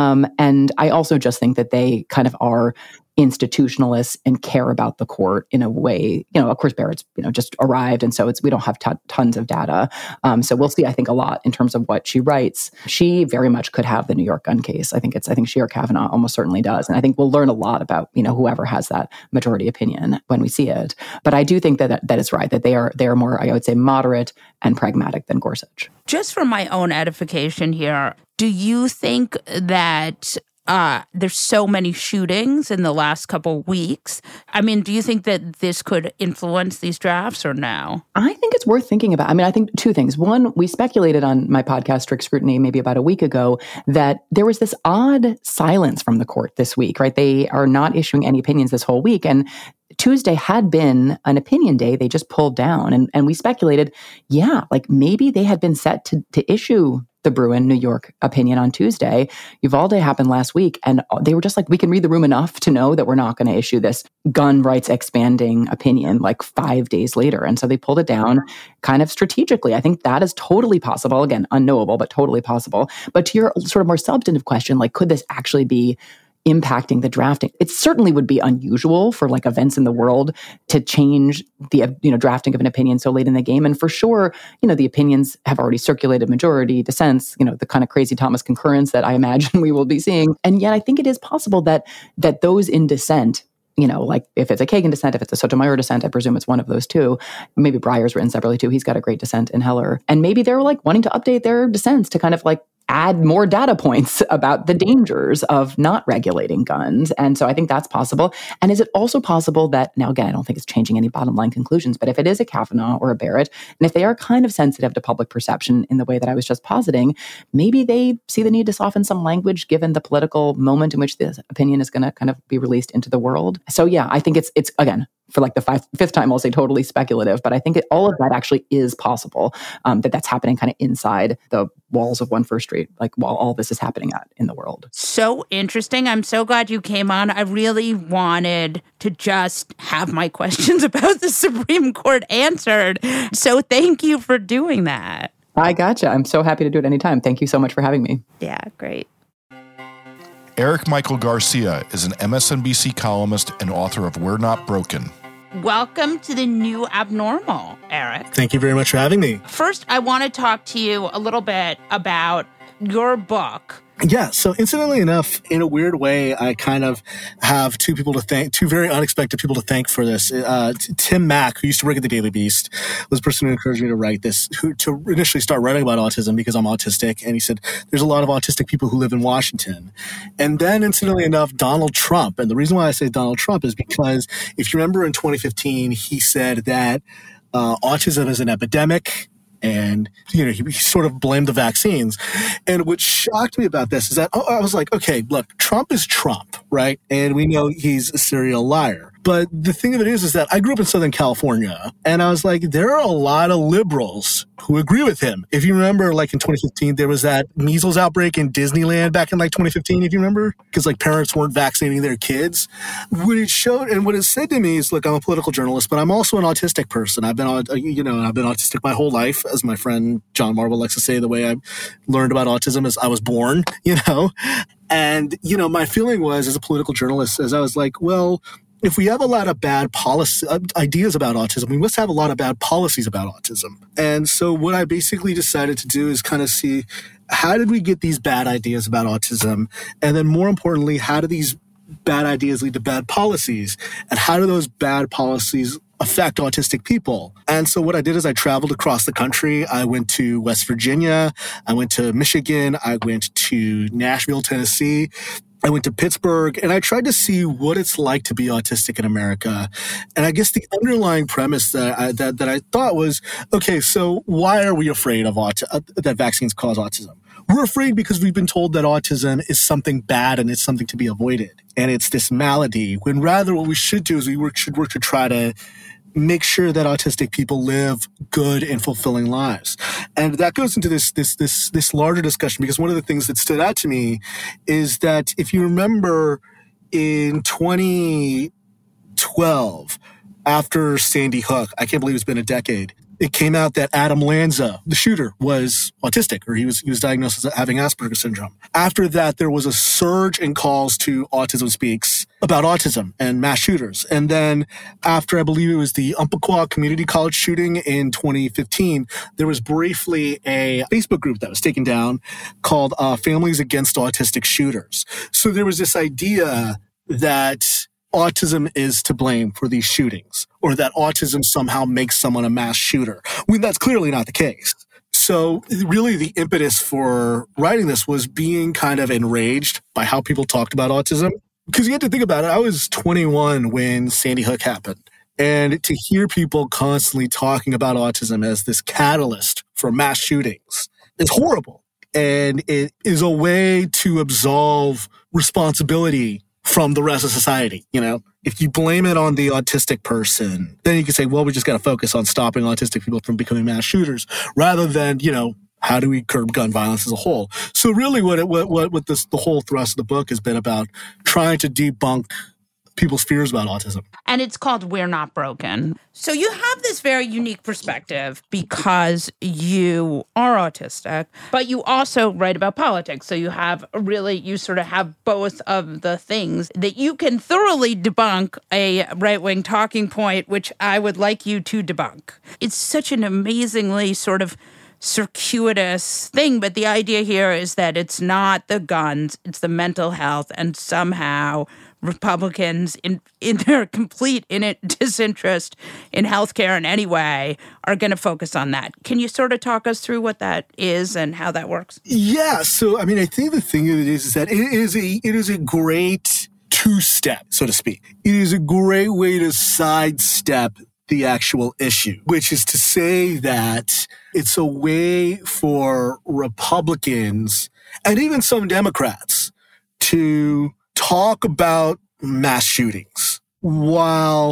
And I also just think that they kind of are institutionalists and care about the court in a way, of course, Barrett's, just arrived. And so we don't have tons of data. So we'll see, I think, a lot in terms of what she writes. She very much could have the New York gun case. I think she or Kavanaugh almost certainly does. And I think we'll learn a lot about, whoever has that majority opinion when we see it. But I do think that is right, that they are more, I would say, moderate and pragmatic than Gorsuch. Just for my own edification here, do you think that there's so many shootings in the last couple weeks? I mean, do you think that this could influence these drafts or no? I think it's worth thinking about. I mean, I think two things. One, we speculated on my podcast, Strict Scrutiny, maybe about a week ago, that there was this odd silence from the court this week, right? They are not issuing any opinions this whole week. And Tuesday had been an opinion day. They just pulled down. And we speculated, like maybe they had been set to issue the Bruen New York opinion on Tuesday. Uvalde happened last week, and they were just like, we can read the room enough to know that we're not going to issue this gun rights expanding opinion like 5 days later. And so they pulled it down kind of strategically. I think that is totally possible. Again, unknowable, but totally possible. But to your sort of more substantive question, like, could this actually be impacting the drafting? It certainly would be unusual for like events in the world to change the drafting of an opinion so late in the game. And for sure, the opinions have already circulated, majority, dissents, the kind of crazy Thomas concurrence that I imagine we will be seeing. And yet I think it is possible that those in dissent, like if it's a Kagan dissent, if it's a Sotomayor dissent, I presume it's one of those two. Maybe Breyer's written separately too. He's got a great dissent in Heller. And maybe they're like wanting to update their dissents to kind of like add more data points about the dangers of not regulating guns. And so I think that's possible. And is it also possible that, now again, I don't think it's changing any bottom line conclusions, but if it is a Kavanaugh or a Barrett, and if they are kind of sensitive to public perception in the way that I was just positing, maybe they see the need to soften some language given the political moment in which this opinion is going to kind of be released into the world. So yeah, I think it's again, for like the fifth time, I'll say totally speculative, but I think all of that actually is possible, that's happening kind of inside the walls of One First Street, like while all this is happening in the world. So interesting. I'm so glad you came on. I really wanted to just have my questions about the Supreme Court answered. So thank you for doing that. I gotcha. I'm so happy to do it anytime. Thank you so much for having me. Yeah, great. Eric Michael Garcia is an MSNBC columnist and author of We're Not Broken. Welcome to the new abnormal, Eric. Thank you very much for having me. First, I want to talk to you a little bit about your book. Yeah, so incidentally enough, in a weird way, I kind of have two very unexpected people to thank for this. Tim Mack, who used to work at the Daily Beast, was the person who encouraged me to write this, to initially start writing about autism because I'm autistic. And he said, there's a lot of autistic people who live in Washington. And then, incidentally enough, Donald Trump. And the reason why I say Donald Trump is because if you remember in 2015, he said that autism is an epidemic. And, he sort of blamed the vaccines. And what shocked me about this is that I was like, okay, look, Trump is Trump, right? And we know he's a serial liar. But the thing of it is that I grew up in Southern California, and I was like, there are a lot of liberals who agree with him. If you remember, like in 2015, there was that measles outbreak in Disneyland back in like 2015, if you remember, because like parents weren't vaccinating their kids. What it showed and what it said to me is, look, I'm a political journalist, but I'm also an autistic person. I've been autistic my whole life, as my friend John Marvel likes to say. The way I learned about autism is I was born, And, my feeling was as a political journalist, as I was like, well, if we have a lot of bad ideas about autism, we must have a lot of bad policies about autism. And so what I basically decided to do is kind of see, how did we get these bad ideas about autism? And then more importantly, how do these bad ideas lead to bad policies? And how do those bad policies affect autistic people? And so what I did is I traveled across the country. I went to West Virginia. I went to Michigan. I went to Nashville, Tennessee. I went to Pittsburgh, and I tried to see what it's like to be autistic in America. And I guess the underlying premise that I thought was, okay, so why are we afraid of that vaccines cause autism? We're afraid because we've been told that autism is something bad and it's something to be avoided. And it's this malady, when rather what we should do is we should work to try to make sure that autistic people live good and fulfilling lives. And that goes into this larger discussion, because one of the things that stood out to me is that if you remember in 2012, after Sandy Hook, I can't believe it's been a decade, it came out that Adam Lanza, the shooter, was autistic, or he was diagnosed as having Asperger's syndrome. After that, there was a surge in calls to Autism Speaks about autism and mass shooters. And then after, I believe it was the Umpqua Community College shooting in 2015, there was briefly a Facebook group that was taken down called Families Against Autistic Shooters. So there was this idea that autism is to blame for these shootings, or that autism somehow makes someone a mass shooter, when that's clearly not the case. So really the impetus for writing this was being kind of enraged by how people talked about autism. Because you have to think about it, I was 21 when Sandy Hook happened. And to hear people constantly talking about autism as this catalyst for mass shootings is horrible. And it is a way to absolve responsibility from the rest of society. If you blame it on the autistic person, then you can say, well, we just got to focus on stopping autistic people from becoming mass shooters, rather than, how do we curb gun violence as a whole? So really the whole thrust of the book has been about trying to debunk people's fears about autism. And it's called We're Not Broken. So you have this very unique perspective because you are autistic, but you also write about politics. So you sort of have both of the things that you can thoroughly debunk a right-wing talking point, which I would like you to debunk. It's such an amazingly sort of circuitous thing, but the idea here is that it's not the guns, it's the mental health, and somehow Republicans, in their complete disinterest in healthcare in any way, are going to focus on that. Can you sort of talk us through what that is and how that works? Yeah. So, I think the thing of it is that it is a great two-step, so to speak. It is a great way to sidestep the actual issue, which is to say that it's a way for Republicans and even some Democrats to talk about mass shootings while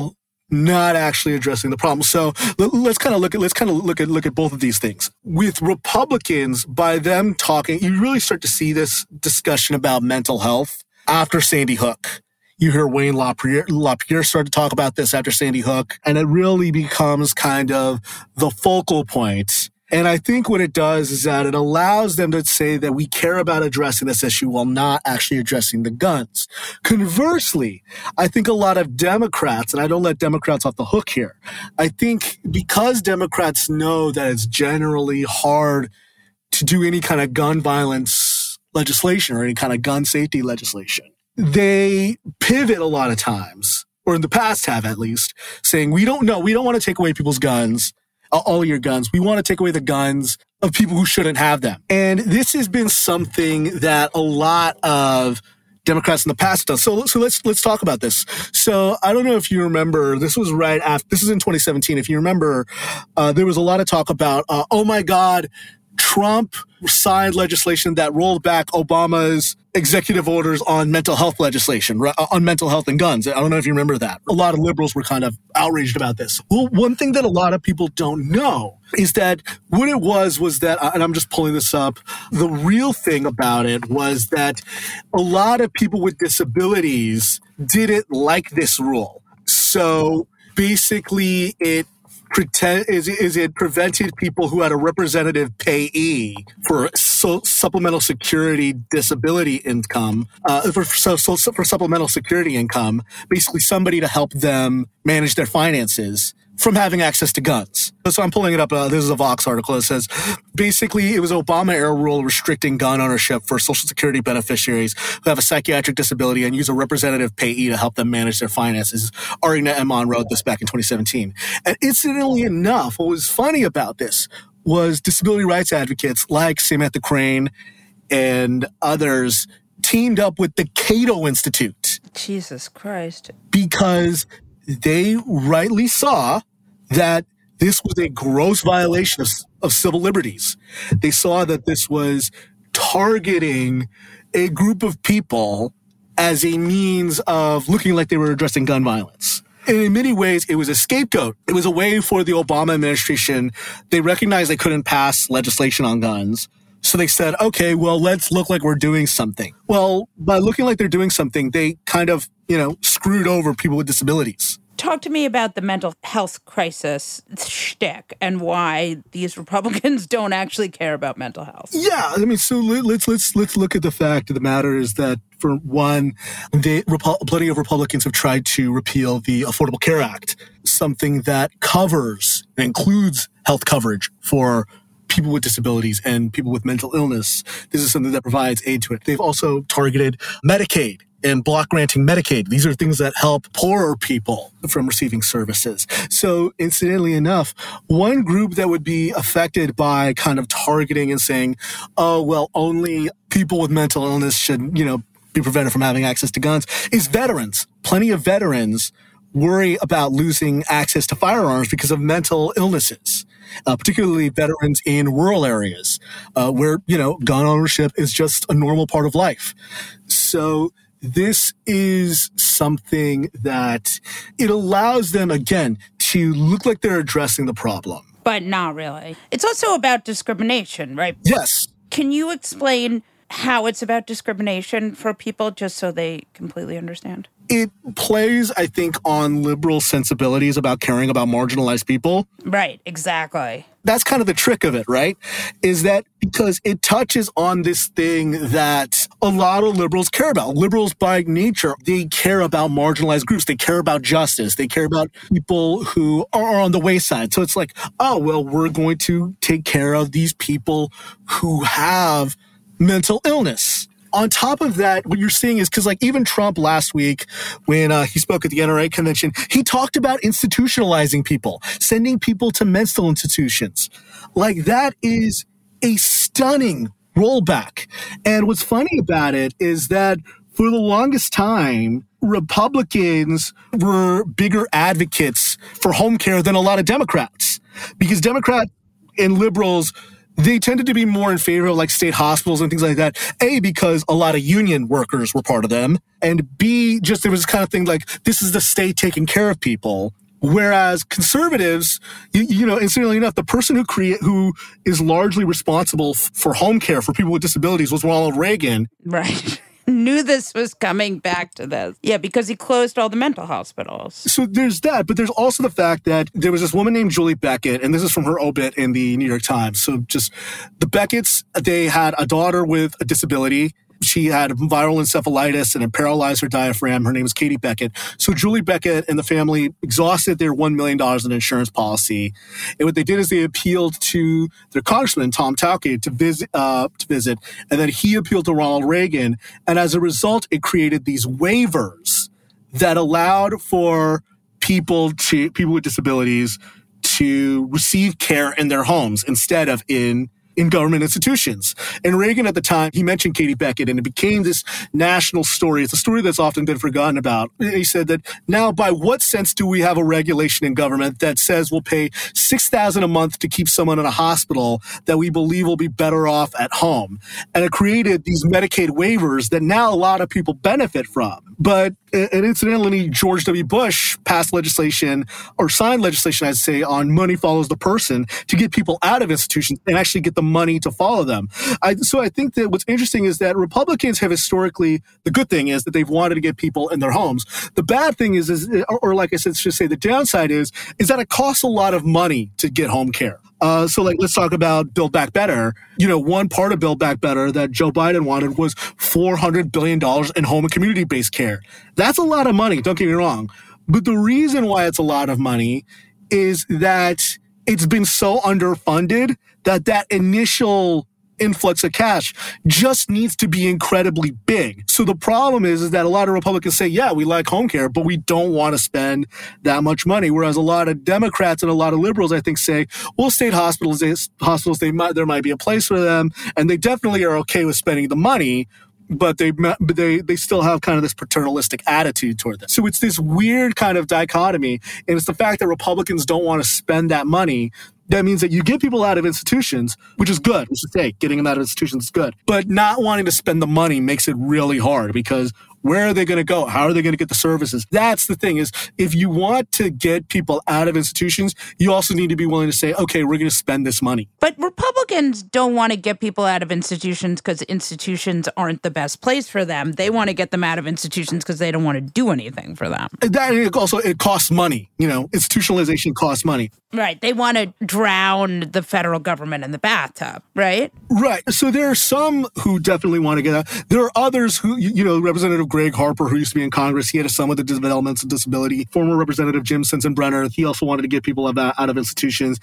not actually addressing the problem. So let's kind of look at both of these things. With Republicans, by them talking, you really start to see this discussion about mental health after Sandy Hook. You hear Wayne LaPierre start to talk about this after Sandy Hook, and it really becomes kind of the focal point. And I think what it does is that it allows them to say that we care about addressing this issue while not actually addressing the guns. Conversely, I think a lot of Democrats, and I don't let Democrats off the hook here, I think because Democrats know that it's generally hard to do any kind of gun violence legislation or any kind of gun safety legislation, they pivot a lot of times, or in the past have at least, saying we don't want to take away people's guns, all your guns. We want to take away the guns of people who shouldn't have them. And this has been something that a lot of Democrats in the past have done. So let's talk about this. So I don't know if you remember, this was right after, this is in 2017. If you remember, there was a lot of talk about, oh my God, Trump signed legislation that rolled back Obama's executive orders on mental health legislation, on mental health and guns. I don't know if you remember that. A lot of liberals were kind of outraged about this. Well, one thing that a lot of people don't know is that what it was that, and I'm just pulling this up, the real thing about it was that a lot of people with disabilities didn't like this rule. So basically it prevented people who had a representative payee for supplemental security disability income, for supplemental security income, basically somebody to help them manage their finances, from having access to guns. So I'm pulling it up. This is a Vox article. It says, basically, it was an Obama-era rule restricting gun ownership for Social Security beneficiaries who have a psychiatric disability and use a representative payee to help them manage their finances. Arina Emon wrote this back in 2017. And incidentally enough, what was funny about this was disability rights advocates like Samantha Crane and others teamed up with the Cato Institute. Jesus Christ. Because they rightly saw that this was a gross violation of civil liberties. They saw that this was targeting a group of people as a means of looking like they were addressing gun violence. And in many ways, it was a scapegoat. It was a way for the Obama administration. They recognized they couldn't pass legislation on guns. So they said, okay, well, let's look like we're doing something. Well, by looking like they're doing something, they kind of, screwed over people with disabilities. Talk to me about the mental health crisis shtick and why these Republicans don't actually care about mental health. Yeah, so let's look at the fact of the matter is that, for one, plenty of Republicans have tried to repeal the Affordable Care Act, something that covers and includes health coverage for people with disabilities and people with mental illness. This is something that provides aid to it. They've also targeted Medicaid and block granting Medicaid. These are things that help poorer people from receiving services. So incidentally enough, one group that would be affected by kind of targeting and saying, oh, well, only people with mental illness should, be prevented from having access to guns is veterans. Plenty of veterans worry about losing access to firearms because of mental illnesses. Particularly veterans in rural areas where, gun ownership is just a normal part of life. So this is something that it allows them, again, to look like they're addressing the problem. But not really. It's also about discrimination, right? Yes. Can you explain how it's about discrimination for people just so they completely understand? It plays, I think, on liberal sensibilities about caring about marginalized people. Right, exactly. That's kind of the trick of it, right? Is that because it touches on this thing that a lot of liberals care about. Liberals, by nature, they care about marginalized groups. They care about justice. They care about people who are on the wayside. So it's like, oh, well, we're going to take care of these people who have mental illness. On top of that, what you're seeing is, because even Trump last week, when he spoke at the NRA convention, he talked about institutionalizing people, sending people to mental institutions. That is a stunning rollback. And what's funny about it is that for the longest time, Republicans were bigger advocates for home care than a lot of Democrats, because Democrats and liberals, they tended to be more in favor of state hospitals and things like that. A, because a lot of union workers were part of them. And B, just there was this kind of thing this is the state taking care of people. Whereas conservatives, incidentally enough, the person who is largely responsible for home care for people with disabilities was Ronald Reagan. Right. Knew this was coming back to this. Yeah, because he closed all the mental hospitals. So there's that, but there's also the fact that there was this woman named Julie Beckett, and this is from her obit in the New York Times. So just the Becketts, they had a daughter with a disability. She had viral encephalitis and it paralyzed her diaphragm. Her name was Katie Beckett. So Julie Beckett and the family exhausted their $1 million in insurance policy. And what they did is they appealed to their congressman, Tom Tauke, to visit. And then he appealed to Ronald Reagan. And as a result, it created these waivers that allowed for people with disabilities to receive care in their homes instead of in government institutions. And Reagan at the time, he mentioned Katie Beckett, and it became this national story. It's a story that's often been forgotten about. He said that now, by what sense do we have a regulation in government that says we'll pay $6,000 a month to keep someone in a hospital that we believe will be better off at home? And it created these Medicaid waivers that now a lot of people benefit from. But and incidentally, George W. Bush passed legislation, or signed legislation, I'd say, on money follows the person to get people out of institutions and actually get the money to follow them. So I think that what's interesting is that Republicans have historically, the good thing is that they've wanted to get people in their homes. The bad thing is or like I said, just say the downside is that it costs a lot of money to get home care. So let's talk about Build Back Better. One part of Build Back Better that Joe Biden wanted was $400 billion in home and community-based care. That's a lot of money, don't get me wrong. But the reason why it's a lot of money is that it's been so underfunded that initial influx of cash just needs to be incredibly big. So the problem is that a lot of Republicans say, yeah, we like home care, but we don't want to spend that much money. Whereas a lot of Democrats and a lot of liberals, I think, say, well, state hospitals, there might be a place for them. And they definitely are okay with spending the money, but they still have kind of this paternalistic attitude toward this. So it's this weird kind of dichotomy. And it's the fact that Republicans don't want to spend that money. That means that you get people out of institutions, which is good. We should say getting them out of institutions is good. But not wanting to spend the money makes it really hard, because where are they going to go? How are they going to get the services? That's the thing, is if you want to get people out of institutions, you also need to be willing to say, okay, we're going to spend this money. But Republicans don't want to get people out of institutions because institutions aren't the best place for them. They want to get them out of institutions because they don't want to do anything for them. It costs money. Institutionalization costs money. Right. They want to drown the federal government in the bathtub, right? Right. So there are some who definitely want to get out. There are others who, Representative Greg Harper, who used to be in Congress, he had a son with a developmental disability. Former Representative Jim Sensenbrenner, he also wanted to get people out of institutions.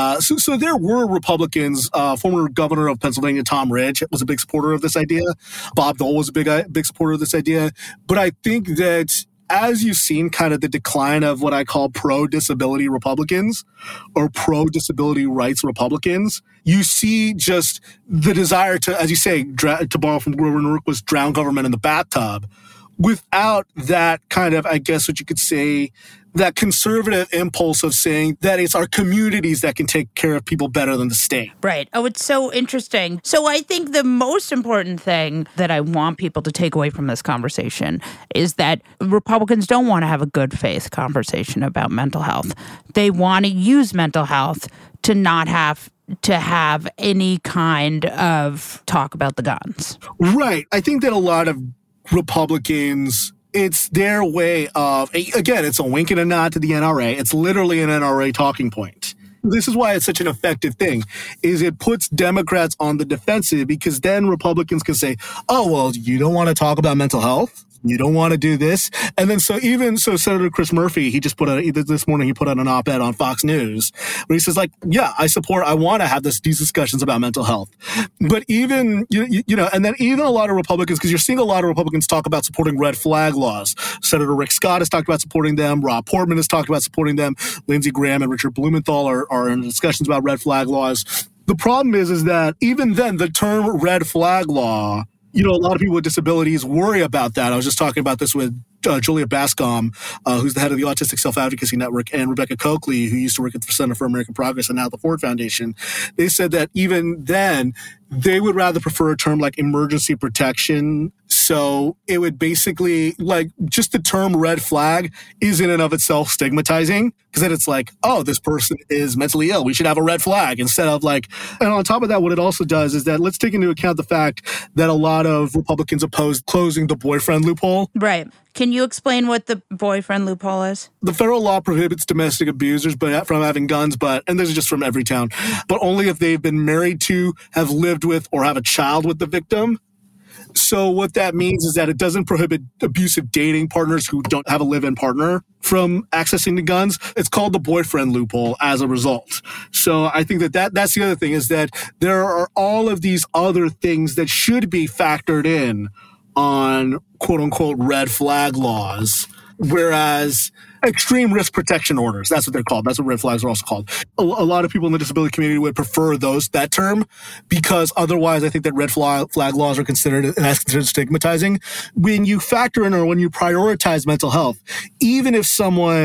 So there were Republicans. Former governor of Pennsylvania, Tom Ridge, was a big supporter of this idea. Bob Dole was a big supporter of this idea. But I think that as you've seen kind of the decline of what I call pro-disability Republicans or pro-disability rights Republicans, you see just the desire to, as you say, to borrow from Grover Norquist, drown government in the bathtub, without that kind of, I guess what you could say, that conservative impulse of saying that it's our communities that can take care of people better than the state. Right. Oh, it's so interesting. So I think the most important thing that I want people to take away from this conversation is that Republicans don't want to have a good faith conversation about mental health. They want to use mental health to not have to have any kind of talk about the guns. Right. I think that a lot of Republicans, it's their way of, again, it's a wink and a nod to the NRA. It's literally an NRA talking point. This is why it's such an effective thing, is it puts Democrats on the defensive, because then Republicans can say, oh, well, you don't want to talk about mental health? You don't want to do this? And then so Senator Chris Murphy, this morning he put out an op-ed on Fox News where he says, yeah, I want to have these discussions about mental health. But even, and then even a lot of Republicans, because you're seeing a lot of Republicans talk about supporting red flag laws. Senator Rick Scott has talked about supporting them. Rob Portman has talked about supporting them. Lindsey Graham and Richard Blumenthal are in discussions about red flag laws. The problem is that even then, the term red flag law, a lot of people with disabilities worry about that. I was just talking about this with Julia Bascom, who's the head of the Autistic Self-Advocacy Network, and Rebecca Coakley, who used to work at the Center for American Progress and now the Ford Foundation. They said that even then, they would rather prefer a term like emergency protection So it would basically, like, just the term red flag is in and of itself stigmatizing, because then it's like, oh, this person is mentally ill, we should have a red flag, instead of like, and on top of that, what it also does is that let's take into account the fact that a lot of Republicans oppose closing the boyfriend loophole. Right. Can you explain what the boyfriend loophole is? The federal law prohibits domestic abusers from having guns, and this is just from every town, but only if they've been married to, have lived with, or have a child with the victim. So what that means is that it doesn't prohibit abusive dating partners who don't have a live-in partner from accessing the guns. It's called the boyfriend loophole as a result. So I think that's the other thing, is that there are all of these other things that should be factored in on quote-unquote red flag laws, whereas extreme risk protection orders, that's what they're called. That's what red flags are also called. A lot of people in the disability community would prefer that term, because otherwise I think that red flag laws are considered stigmatizing. When you factor in, or when you prioritize mental health, even if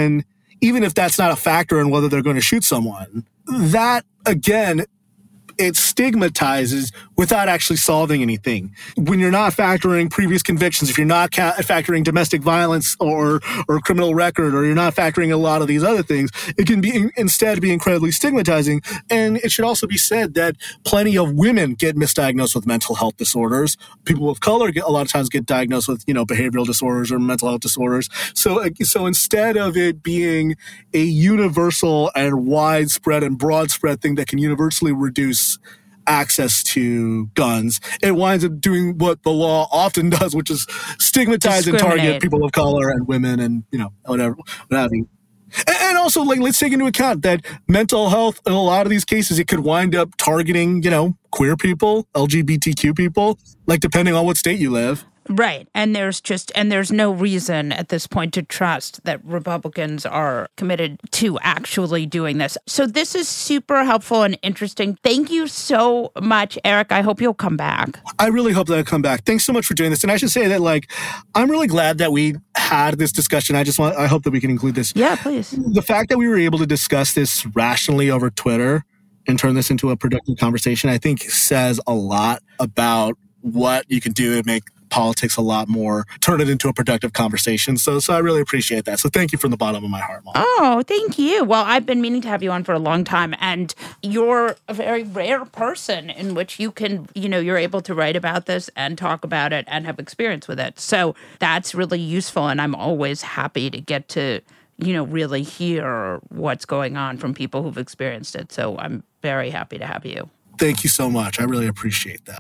that's not a factor in whether they're going to shoot someone, that, again, it stigmatizes without actually solving anything. When you're not factoring previous convictions, if you're not factoring domestic violence or criminal record, or you're not factoring a lot of these other things, it can be instead be incredibly stigmatizing. And it should also be said that plenty of women get misdiagnosed with mental health disorders. People of color a lot of times get diagnosed with, behavioral disorders or mental health disorders. So instead of it being a universal and widespread and broad spread thing that can universally reduce access to guns, it winds up doing what the law often does, which is stigmatize and target people of color and women and, whatever, what have you. And also, like, let's take into account that mental health, in a lot of these cases, it could wind up targeting, queer people, LGBTQ people, like, depending on what state you live. Right. And there's no reason at this point to trust that Republicans are committed to actually doing this. So this is super helpful and interesting. Thank you so much, Eric. I hope you'll come back. I really hope that I come back. Thanks so much for doing this. And I should say that, like, I'm really glad that we had this discussion. I hope that we can include this. Yeah, please. The fact that we were able to discuss this rationally over Twitter and turn this into a productive conversation, I think says a lot about what you can do to make politics a lot more, turn it into a productive conversation. So I really appreciate that. So thank you from the bottom of my heart, Mom. Oh, thank you. Well, I've been meaning to have you on for a long time, and you're a very rare person in which you can, you're able to write about this and talk about it and have experience with it. So that's really useful, and I'm always happy to get to, really hear what's going on from people who've experienced it. So I'm very happy to have you. Thank you so much. I really appreciate that.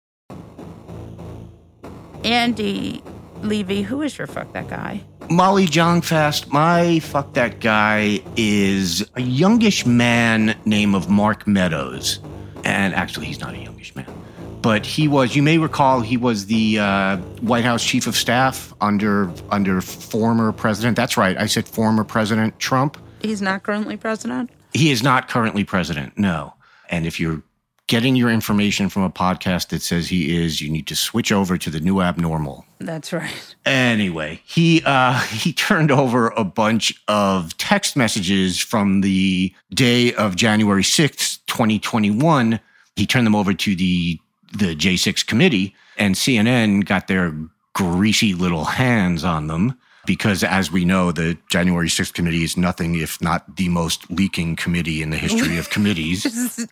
Andy Levy, who is your fuck that guy? Molly Jong-Fast. My fuck that guy is a youngish man named Mark Meadows. And actually, he's not a youngish man. But he was, you may recall, he was the White House chief of staff under former president. That's right. I said former President Trump. He's not currently president? He is not currently president, no. And if you're getting your information from a podcast that says he is, you need to switch over to the new abnormal. That's right. Anyway, he turned over a bunch of text messages from the day of January 6th, 2021. He turned them over to the J6 committee, and CNN got their greasy little hands on them. Because, as we know, the January 6th committee is nothing if not the most leaking committee in the history of committees.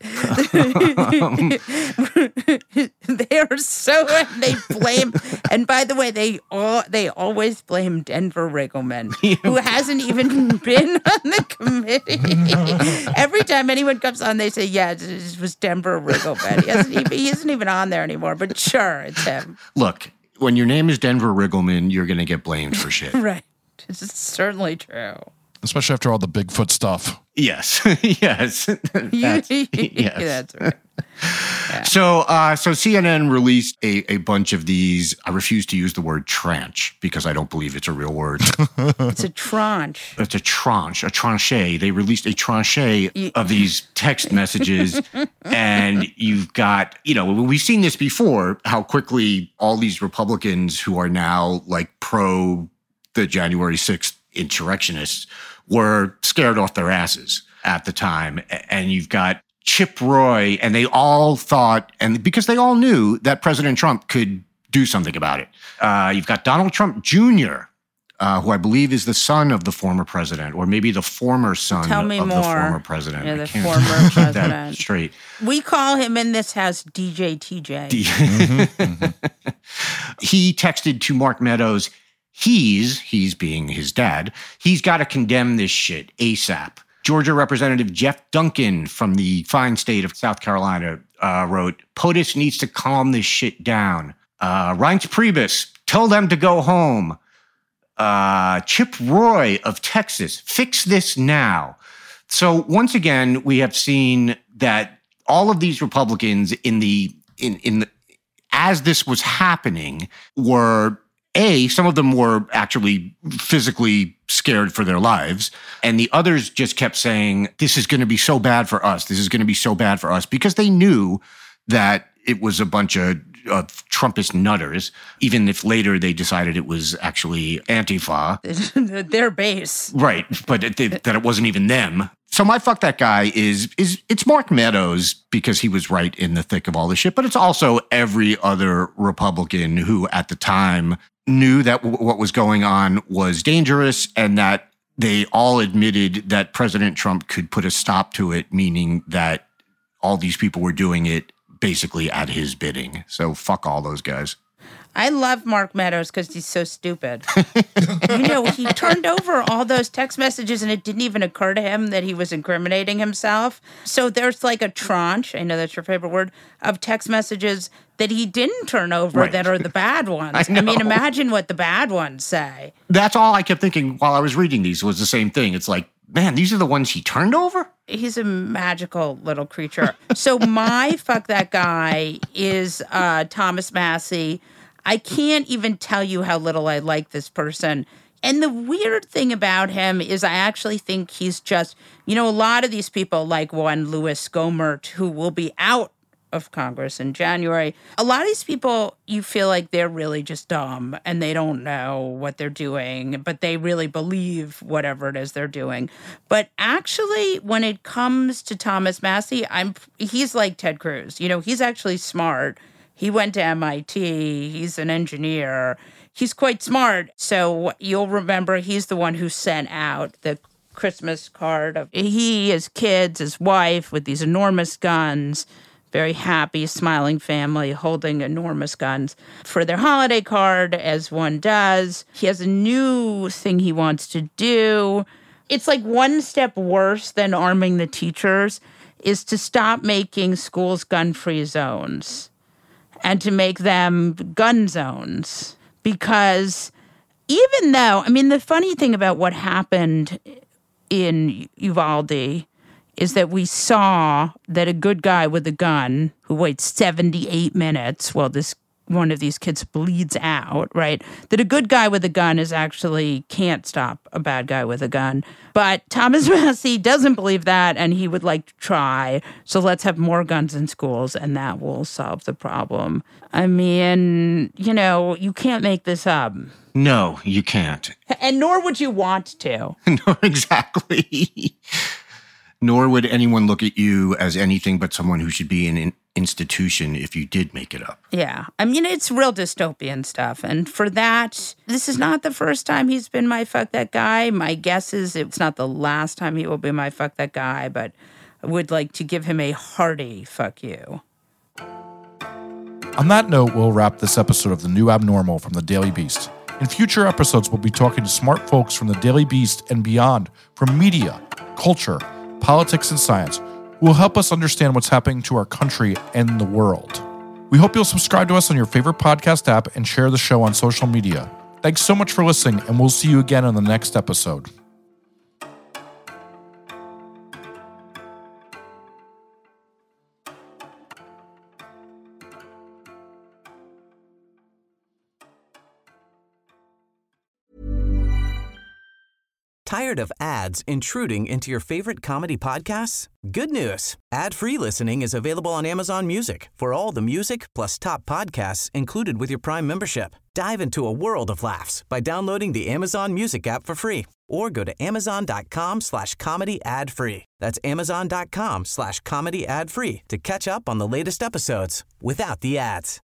They are so, they blame, and by the way, they always blame Denver Riggleman, who hasn't even been on the committee. Every time anyone comes on, they say, yeah, it was Denver Riggleman. He isn't even on there anymore, but sure, it's him. Look. When your name is Denver Riggleman, you're going to get blamed for shit. Right. It's certainly true. Especially after all the Bigfoot stuff. Yes. Yes. That's right. Yeah. So CNN released a bunch of these. I refuse to use the word tranche because I don't believe it's a real word. It's a tranche. It's a tranche, a tranche. They released a tranche of these text messages. And you've got, we've seen this before, how quickly all these Republicans who are now like pro the January 6th insurrectionists were scared off their asses at the time. And you've got Chip Roy, and they all thought, and because they all knew that President Trump could do something about it. You've got Donald Trump Jr., who I believe is the son of the former president, or maybe the former son of the former president. Yeah, the I can't former keep that president. straight. We call him in this house DJ TJ. He texted to Mark Meadows, he's being his dad, he's got to condemn this shit ASAP. Georgia Representative Jeff Duncan from the fine state of South Carolina wrote, POTUS needs to calm this shit down. Reince Priebus, tell them to go home. Chip Roy of Texas, fix this now. So once again, we have seen that all of these Republicans as this was happening were some of them were actually physically scared for their lives, and the others just kept saying, this is going to be so bad for us. This is going to be so bad for us, because they knew that it was a bunch of Trumpist nutters, even if later they decided it was actually Antifa. Their base. Right, but that it wasn't even them. So my fuck that guy is it's Mark Meadows, because he was right in the thick of all this shit, but it's also every other Republican who at the time knew that what was going on was dangerous, and that they all admitted that President Trump could put a stop to it, meaning that all these people were doing it basically at his bidding. So fuck all those guys. I love Mark Meadows because he's so stupid. He turned over all those text messages and it didn't even occur to him that he was incriminating himself. So there's like a tranche, I know that's your favorite word, of text messages that he didn't turn over that are the bad ones. I mean, imagine what the bad ones say. That's all I kept thinking while I was reading these was the same thing. It's like, man, these are the ones he turned over? He's a magical little creature. So my fuck that guy is Thomas Massie. I can't even tell you how little I like this person. And the weird thing about him is I actually think he's just, a lot of these people, like one Louis Gohmert, who will be out of Congress in January. A lot of these people, you feel like they're really just dumb and they don't know what they're doing, but they really believe whatever it is they're doing. But actually, when it comes to Thomas Massie, he's like Ted Cruz. He's actually smart. He went to MIT. He's an engineer. He's quite smart. So you'll remember he's the one who sent out the Christmas card of he, his kids, his wife with these enormous guns, very happy, smiling family holding enormous guns for their holiday card, as one does. He has a new thing he wants to do. It's like one step worse than arming the teachers is to stop making schools gun-free zones and to make them gun zones. Because even though, the funny thing about what happened in Uvalde is that we saw that a good guy with a gun who waits 78 minutes while one of these kids bleeds out, right? That a good guy with a gun can't stop a bad guy with a gun. But Thomas Massie doesn't believe that, and he would like to try. So let's have more guns in schools, and that will solve the problem. You can't make this up. No, you can't. And nor would you want to. No, exactly. Nor would anyone look at you as anything but someone who should be in an institution if you did make it up. Yeah. It's real dystopian stuff. And for that, this is not the first time he's been my fuck that guy. My guess is it's not the last time he will be my fuck that guy, but I would like to give him a hearty fuck you. On that note, we'll wrap this episode of The New Abnormal from The Daily Beast. In future episodes, we'll be talking to smart folks from The Daily Beast and beyond, from media, culture, politics, and science, who will help us understand what's happening to our country and the world. We hope you'll subscribe to us on your favorite podcast app and share the show on social media. Thanks so much for listening, and we'll see you again on the next episode. Tired of ads intruding into your favorite comedy podcasts? Good news. Ad-free listening is available on Amazon Music for all the music plus top podcasts included with your Prime membership. Dive into a world of laughs by downloading the Amazon Music app for free or go to amazon.com/comedy ad-free. That's amazon.com/comedy ad-free to catch up on the latest episodes without the ads.